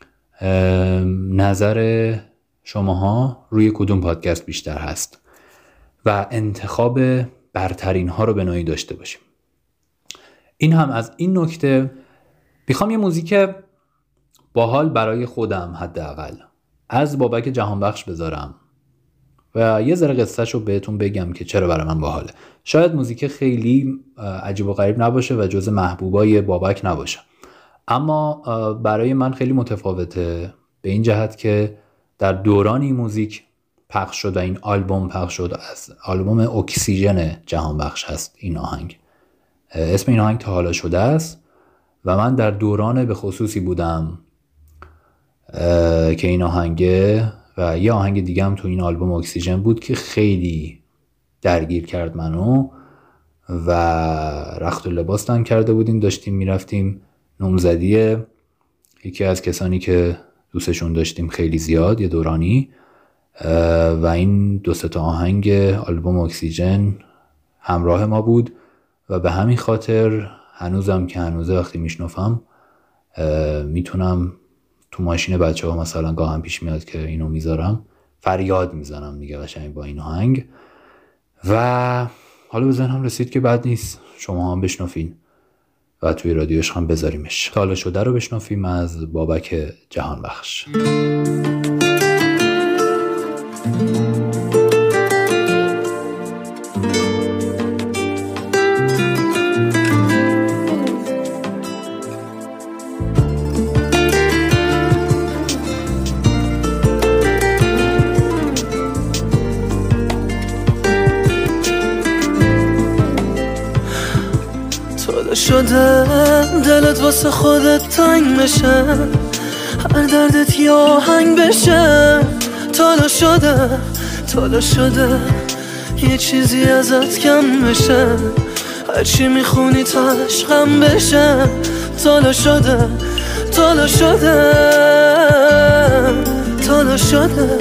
نظر شماها روی کدوم پادکست بیشتر هست و انتخاب برترین ها رو به نوعی داشته باشیم. این هم از این نکته. میخوام یه موزیک باحال برای خودم حداقل از بابک جهانبخش بذارم و یه ذره قصه‌ش رو بهتون بگم که چرا برای من باحاله. شاید موزیک خیلی عجیب و غریب نباشه و جز محبوبای بابک نباشه، اما برای من خیلی متفاوته به این جهت که در دوران این موزیک پخش شد و این آلبوم پخش شد. از آلبوم اکسیژن جهانبخش هست این آهنگ. اسم این آهنگ تا حالا شده است و من در دوران به خصوصی بودم که این آهنگه و یه آهنگ دیگه هم تو این آلبوم اکسیژن بود که خیلی درگیر کرد منو و رخت و لباس تن کرده بودیم، داشتیم میرفتیم نومزدی یکی از کسانی که دوستشون داشتیم خیلی زیاد یه دورانی و این دو سه تا آهنگ آلبوم اکسیژن همراه ما بود و به همین خاطر هنوزم که هنوزه وقتی میشنفم میتونم تو ماشین بچه ها مثلا گاهم پیش میاد که اینو میذارم فریاد میزنم دیگه قشنگ با این آهنگ. و حالا به ذهنم رسید که بد نیست شما هم بشنفین و توی رادیو عشق هم بذاریمش. تا حالا شده رو بشنفیم از بابک جهانبخش. شده دلت واسه خودت تنگ بشه، هر دردت یه آهنگ بشه. تالا شده تالا شده یه چیزی ازت کم بشه، هرچی میخونی تاش غم بشه. تالا شده تالا شده تالا شده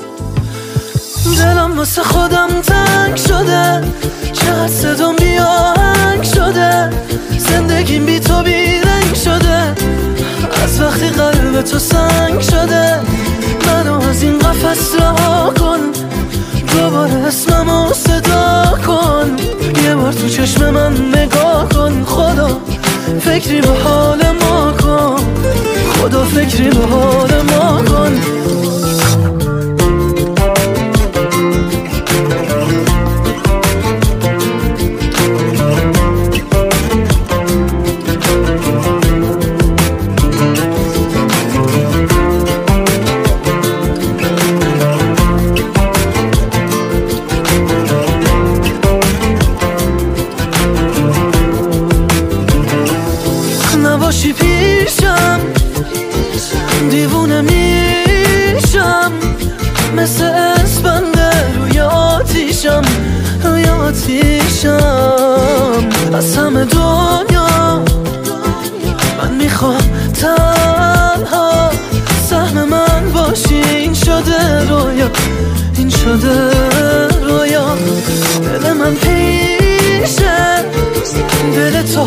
دلم واسه خودم تنگ شده، چقدر صدام بیاهنگ شده، زندگیم بی تو بی رنگ شده، از وقتی قلب تو سنگ شده. منو از این قفس رها کن، دوباره اسممو صدا کن، یه بار تو چشم من نگاه کن. خدا فکری به حال ما کن، خدا فکری به حال ما کن. نباشی پیشم دیوونه میشم، مثل اسپند روی آتیشم روی آتیشم. از همه دنیا من میخوام تنها سهم من باشی. این شده رویا این شده رویا، دل من پیشه دل تو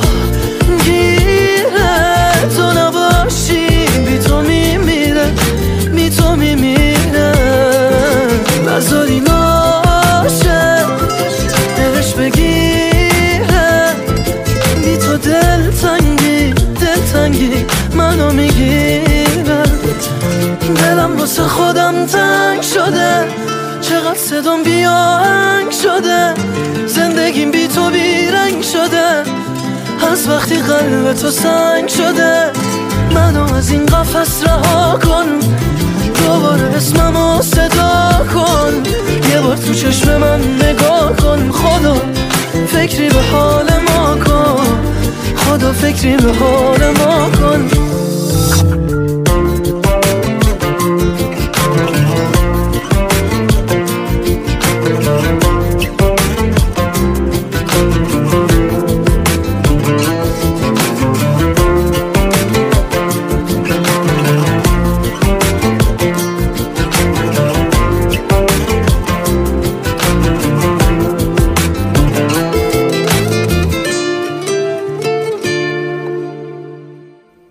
گیره، تو نباشی بی تو میمیره بی تو میمیره. نذاری ناشه دلش بگیره، بی تو دل تنگی دل تنگی منو میگیره. دلم واسه خودم تنگ شده، چقدر صدام بیاهنگ شده، زندگیم بی تو بی رنگ شده، از وقتی قلب تو سنگ شده. منو از این قفس رها کن، دوباره اسممو صدا کن، یه بار تو چشم من نگاه کن. خدا فکری به حال ما کن، خدا فکری به حال ما کن.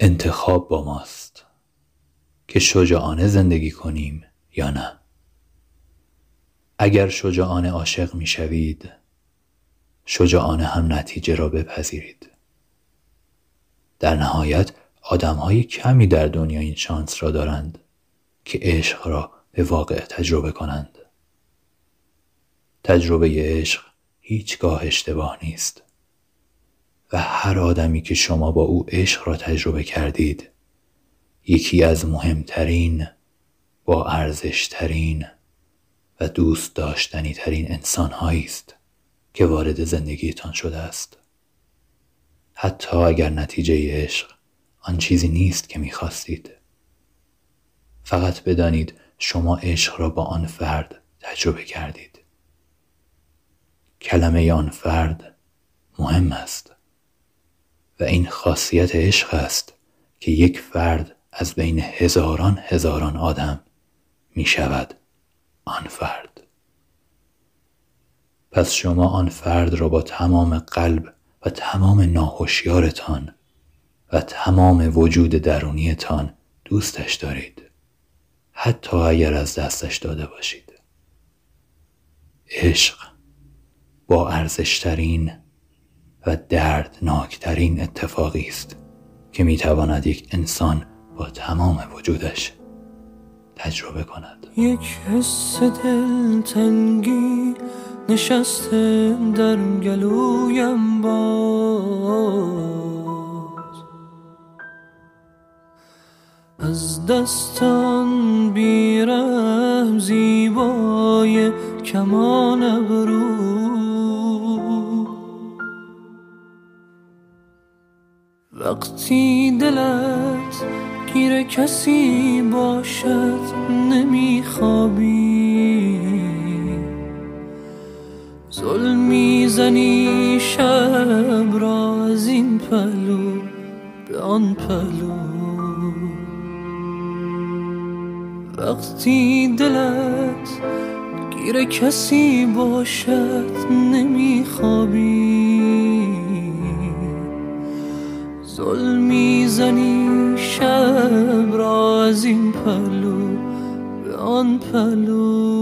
انتخاب با ماست که شجاعانه زندگی کنیم یا نه. اگر شجاعانه عاشق می شوید، شجاعانه هم نتیجه را بپذیرید. در نهایت آدم‌های کمی در دنیا این شانس را دارند که عشق را به واقع تجربه کنند. تجربه عشق هیچگاه اشتباه نیست و هر آدمی که شما با او عشق را تجربه کردید یکی از مهمترین، با ارزشترین و دوست داشتنی ترین انسان‌هایی است که وارد زندگیتان شده است. حتی اگر نتیجه عشق آن چیزی نیست که می‌خواستید. فقط بدانید شما عشق را با آن فرد تجربه کردید. کلمه آن فرد مهم است و این خاصیت عشق است که یک فرد از بین هزاران هزاران آدم می شود آن فرد. پس شما آن فرد را با تمام قلب و تمام ناهوشیارتان و تمام وجود درونیتان دوستش دارید، حتی اگر از دستش داده باشید. عشق با ارزشترین و دردناکترین اتفاقی است که میتواند یک انسان با تمام وجودش تجربه کند. یک حس دلتنگی نشسته در گلویم باز، از دستان بیرم زیبای کمان ابرو، وقتی دلت گیر کسی باشد نمیخوابی، ظلم میزنی شب را از این پهلو به آن پهلو، وقتی دلت گیر کسی باشد نمیخوابی، ظلم میزنی شب را از این پهلو به آن پهلو.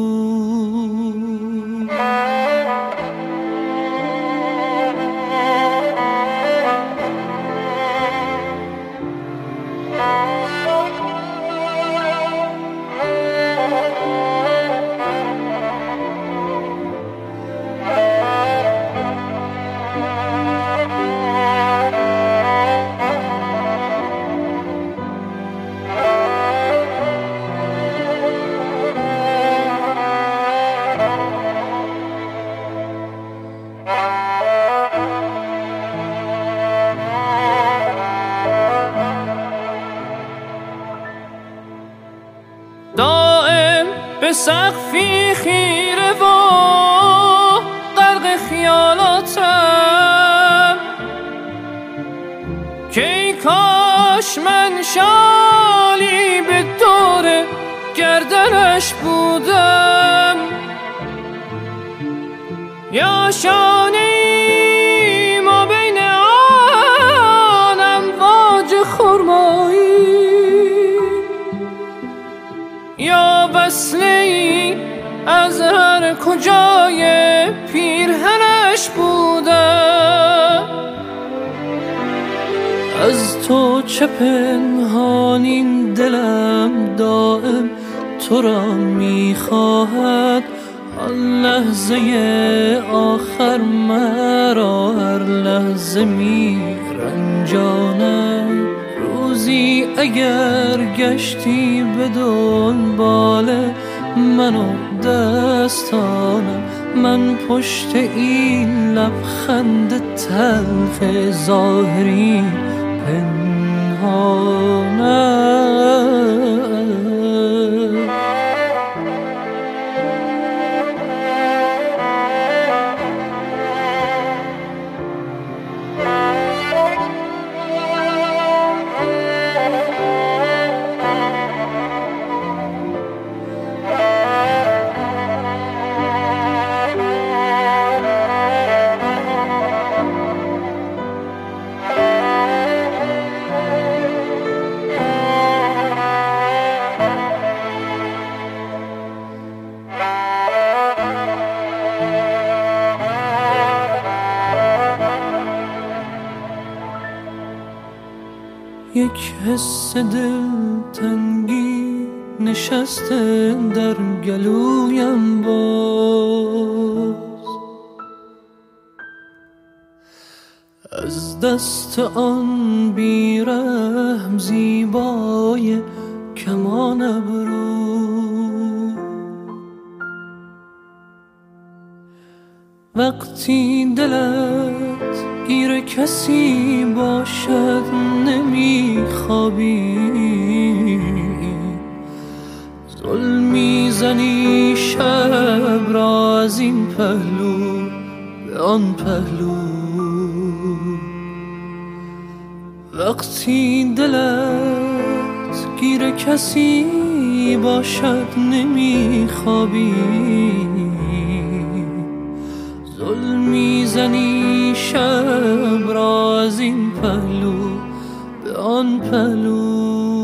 دائم به سقفی خیره و غرق خیالاتم که ای کاش من شالی به دور گردنش بودم، یا شانه ای ما بین آن امواج خرمایی، یا وصله ای از هر کجای پیرهنش بودم. از تو چه پنهان این دلم دائم تو را میخواهد، آن لحظه آخر مرا هر لحظه میرنجاند. روزی اگر گشتی به دنبال من و دستانم، من پشت این لبخند تلخ ظاهری پنهانم. یک حس دلتنگی نشسته در گلویم باز، از دست آن بیرحم زیبای کمان ابرو. وقتی دلت گیر کسی باشد نمیخوابی، ظلمی زنی شب را از این پهلو به آن پهلو. وقتی دلت گیر کسی باشد نمیخوابی، ظلمی زنی شب را از این پهلو به آن پهلو.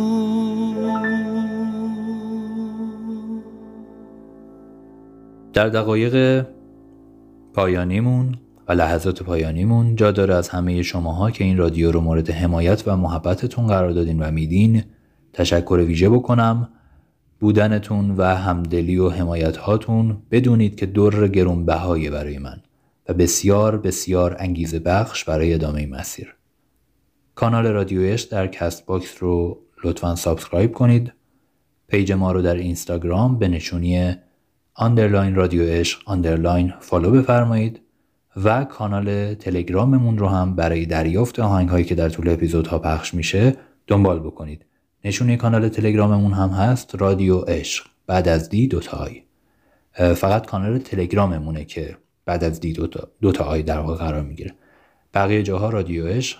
در دقایق پایانیمون و لحظات پایانیمون جا داره از همه شماها که این رادیو رو مورد حمایت و محبتتون قرار دادین و میدین تشکر ویژه بکنم. بودنتون و همدلی و حمایت هاتون بدونید که در گرانبهایه برای من و بسیار بسیار انگیزه بخش برای ادامه مسیر. کانال رادیو عشق در کست باکس رو لطفاً سابسکرایب کنید. پیج ما رو در اینستاگرام به نشونی اندرلاین رادیو عشق اندرلاین فالو بفرمایید و کانال تلگراممون رو هم برای دریافت آهنگ هایی که در طول اپیزودها پخش میشه دنبال بکنید. نشونی کانال تلگراممون هم هست رادیو عشق بعد از دی دوتا آی. فقط کانال تلگراممونه که بعد از دی دوتا, دوتا آی در واقع قرار میگیره. بقیه جاها رادیو عشق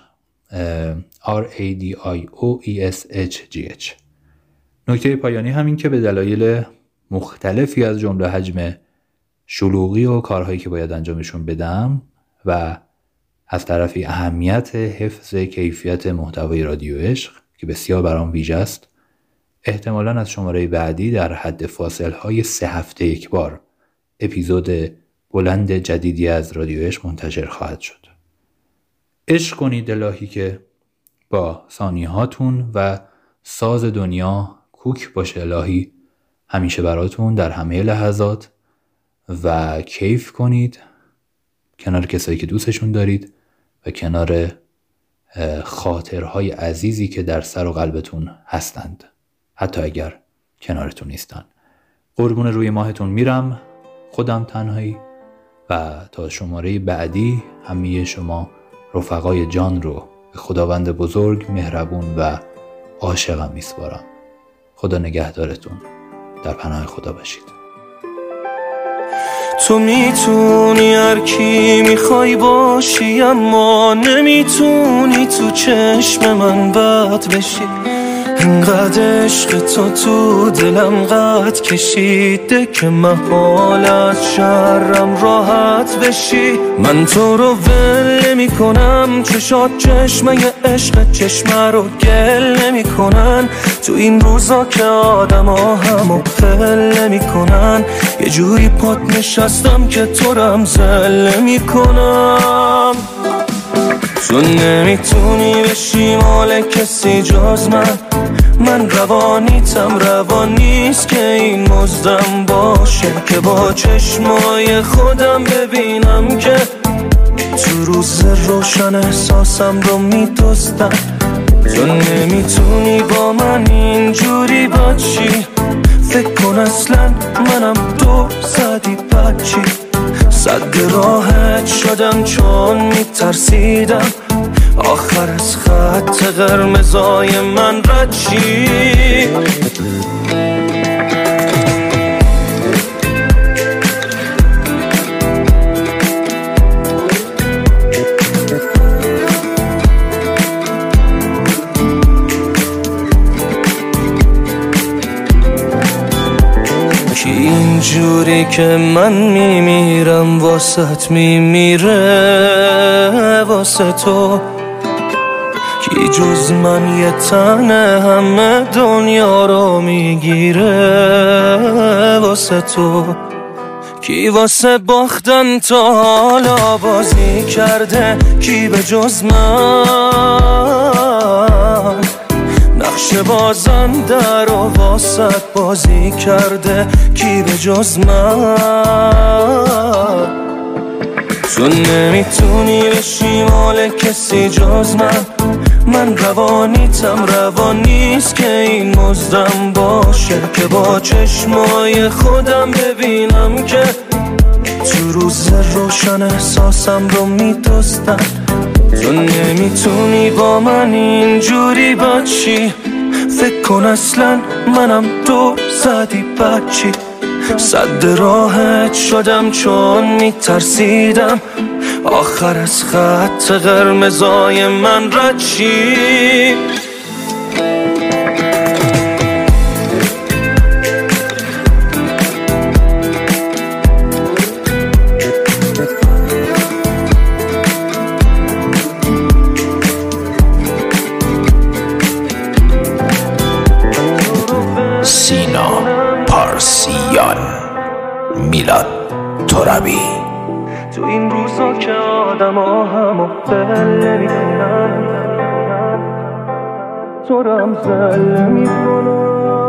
آر ای دی آی او ای اس اچ جی اچ. نکته پایانی همین که به دلایل مختلفی از جمله حجم شلوغی و کارهایی که باید انجامشون بدم و از طرفی اهمیت حفظ کیفیت محتوای رادیو عشق که بسیار برام ویژه است، احتمالاً از شماره بعدی در حد فاصل‌های سه هفته یک بار اپیزود بلند جدیدی از رادیو عشق منتشر خواهد شد. عشق کنید الهی که با ثانیهاتون و ساز دنیا کوک باشه الهی همیشه براتون در همه لحظات و کیف کنید کنار کسایی که دوستشون دارید و کنار خاطرهای عزیزی که در سر و قلبتون هستند حتی اگر کنارتون نیستن. قربون روی ماهتون میرم، خودم تنهایی، و تا شماره بعدی همه شما رفقای جان رو به خداوند بزرگ مهربون و عاشقم میسپارم. خدا نگهدارتون، در پناه خدا باشید. تو میتونی هر کی میخوای باشی اما نمیتونی تو چشم من بد بشی. اینقدر عشق تو تو دلم قد کشیده که محال از شرم راحت بشی. من تو رو ول نمی کنم، چشات چشمه عشق چشمه رو گل نمی کنن. تو این روزا که آدم ها همو پل نمی کنن، یه جوری پات نشستم که تو رم زل نمی کنم. تو نمیتونی بشی مال کسی جز من، من روانیتم روان نیست که این مزدم باشه که با چشمای خودم ببینم که تو روز روشن احساسم رو میدوستم. تو نمیتونی با من اینجوری باشی، فکر کن اصلا منم دور زدی بچی. صد راحت شدم چون میترسیدم آخر از خط قرمزای من رد شی. اینجوری که من میمیرم واسط میمیره واسه تو، کی جز من یه تنه همه دنیا رو میگیره واسه تو. کی واسه باختن تا حالا بازی کرده، کی به جز من که بازنده رو واسط بازی کرده کی به جز من. تو نمیتونی بشی مال کسی جز من، من روانیتم روان نیست که این مزدم باشه که با چشمای خودم ببینم که تو روز روشن احساسم رو میدوستم. تو نمیتونی با من اینجوری باشی، فکر کن اصلا منم دور زدی بچی. صد راحت شدم چون میترسیدم آخر از خط قرمزای من رد شی. سینا پارسیان، میلاد ترابی. تو این روزا که آدم ها همو بله میکنن تو رو هم زله میکنن.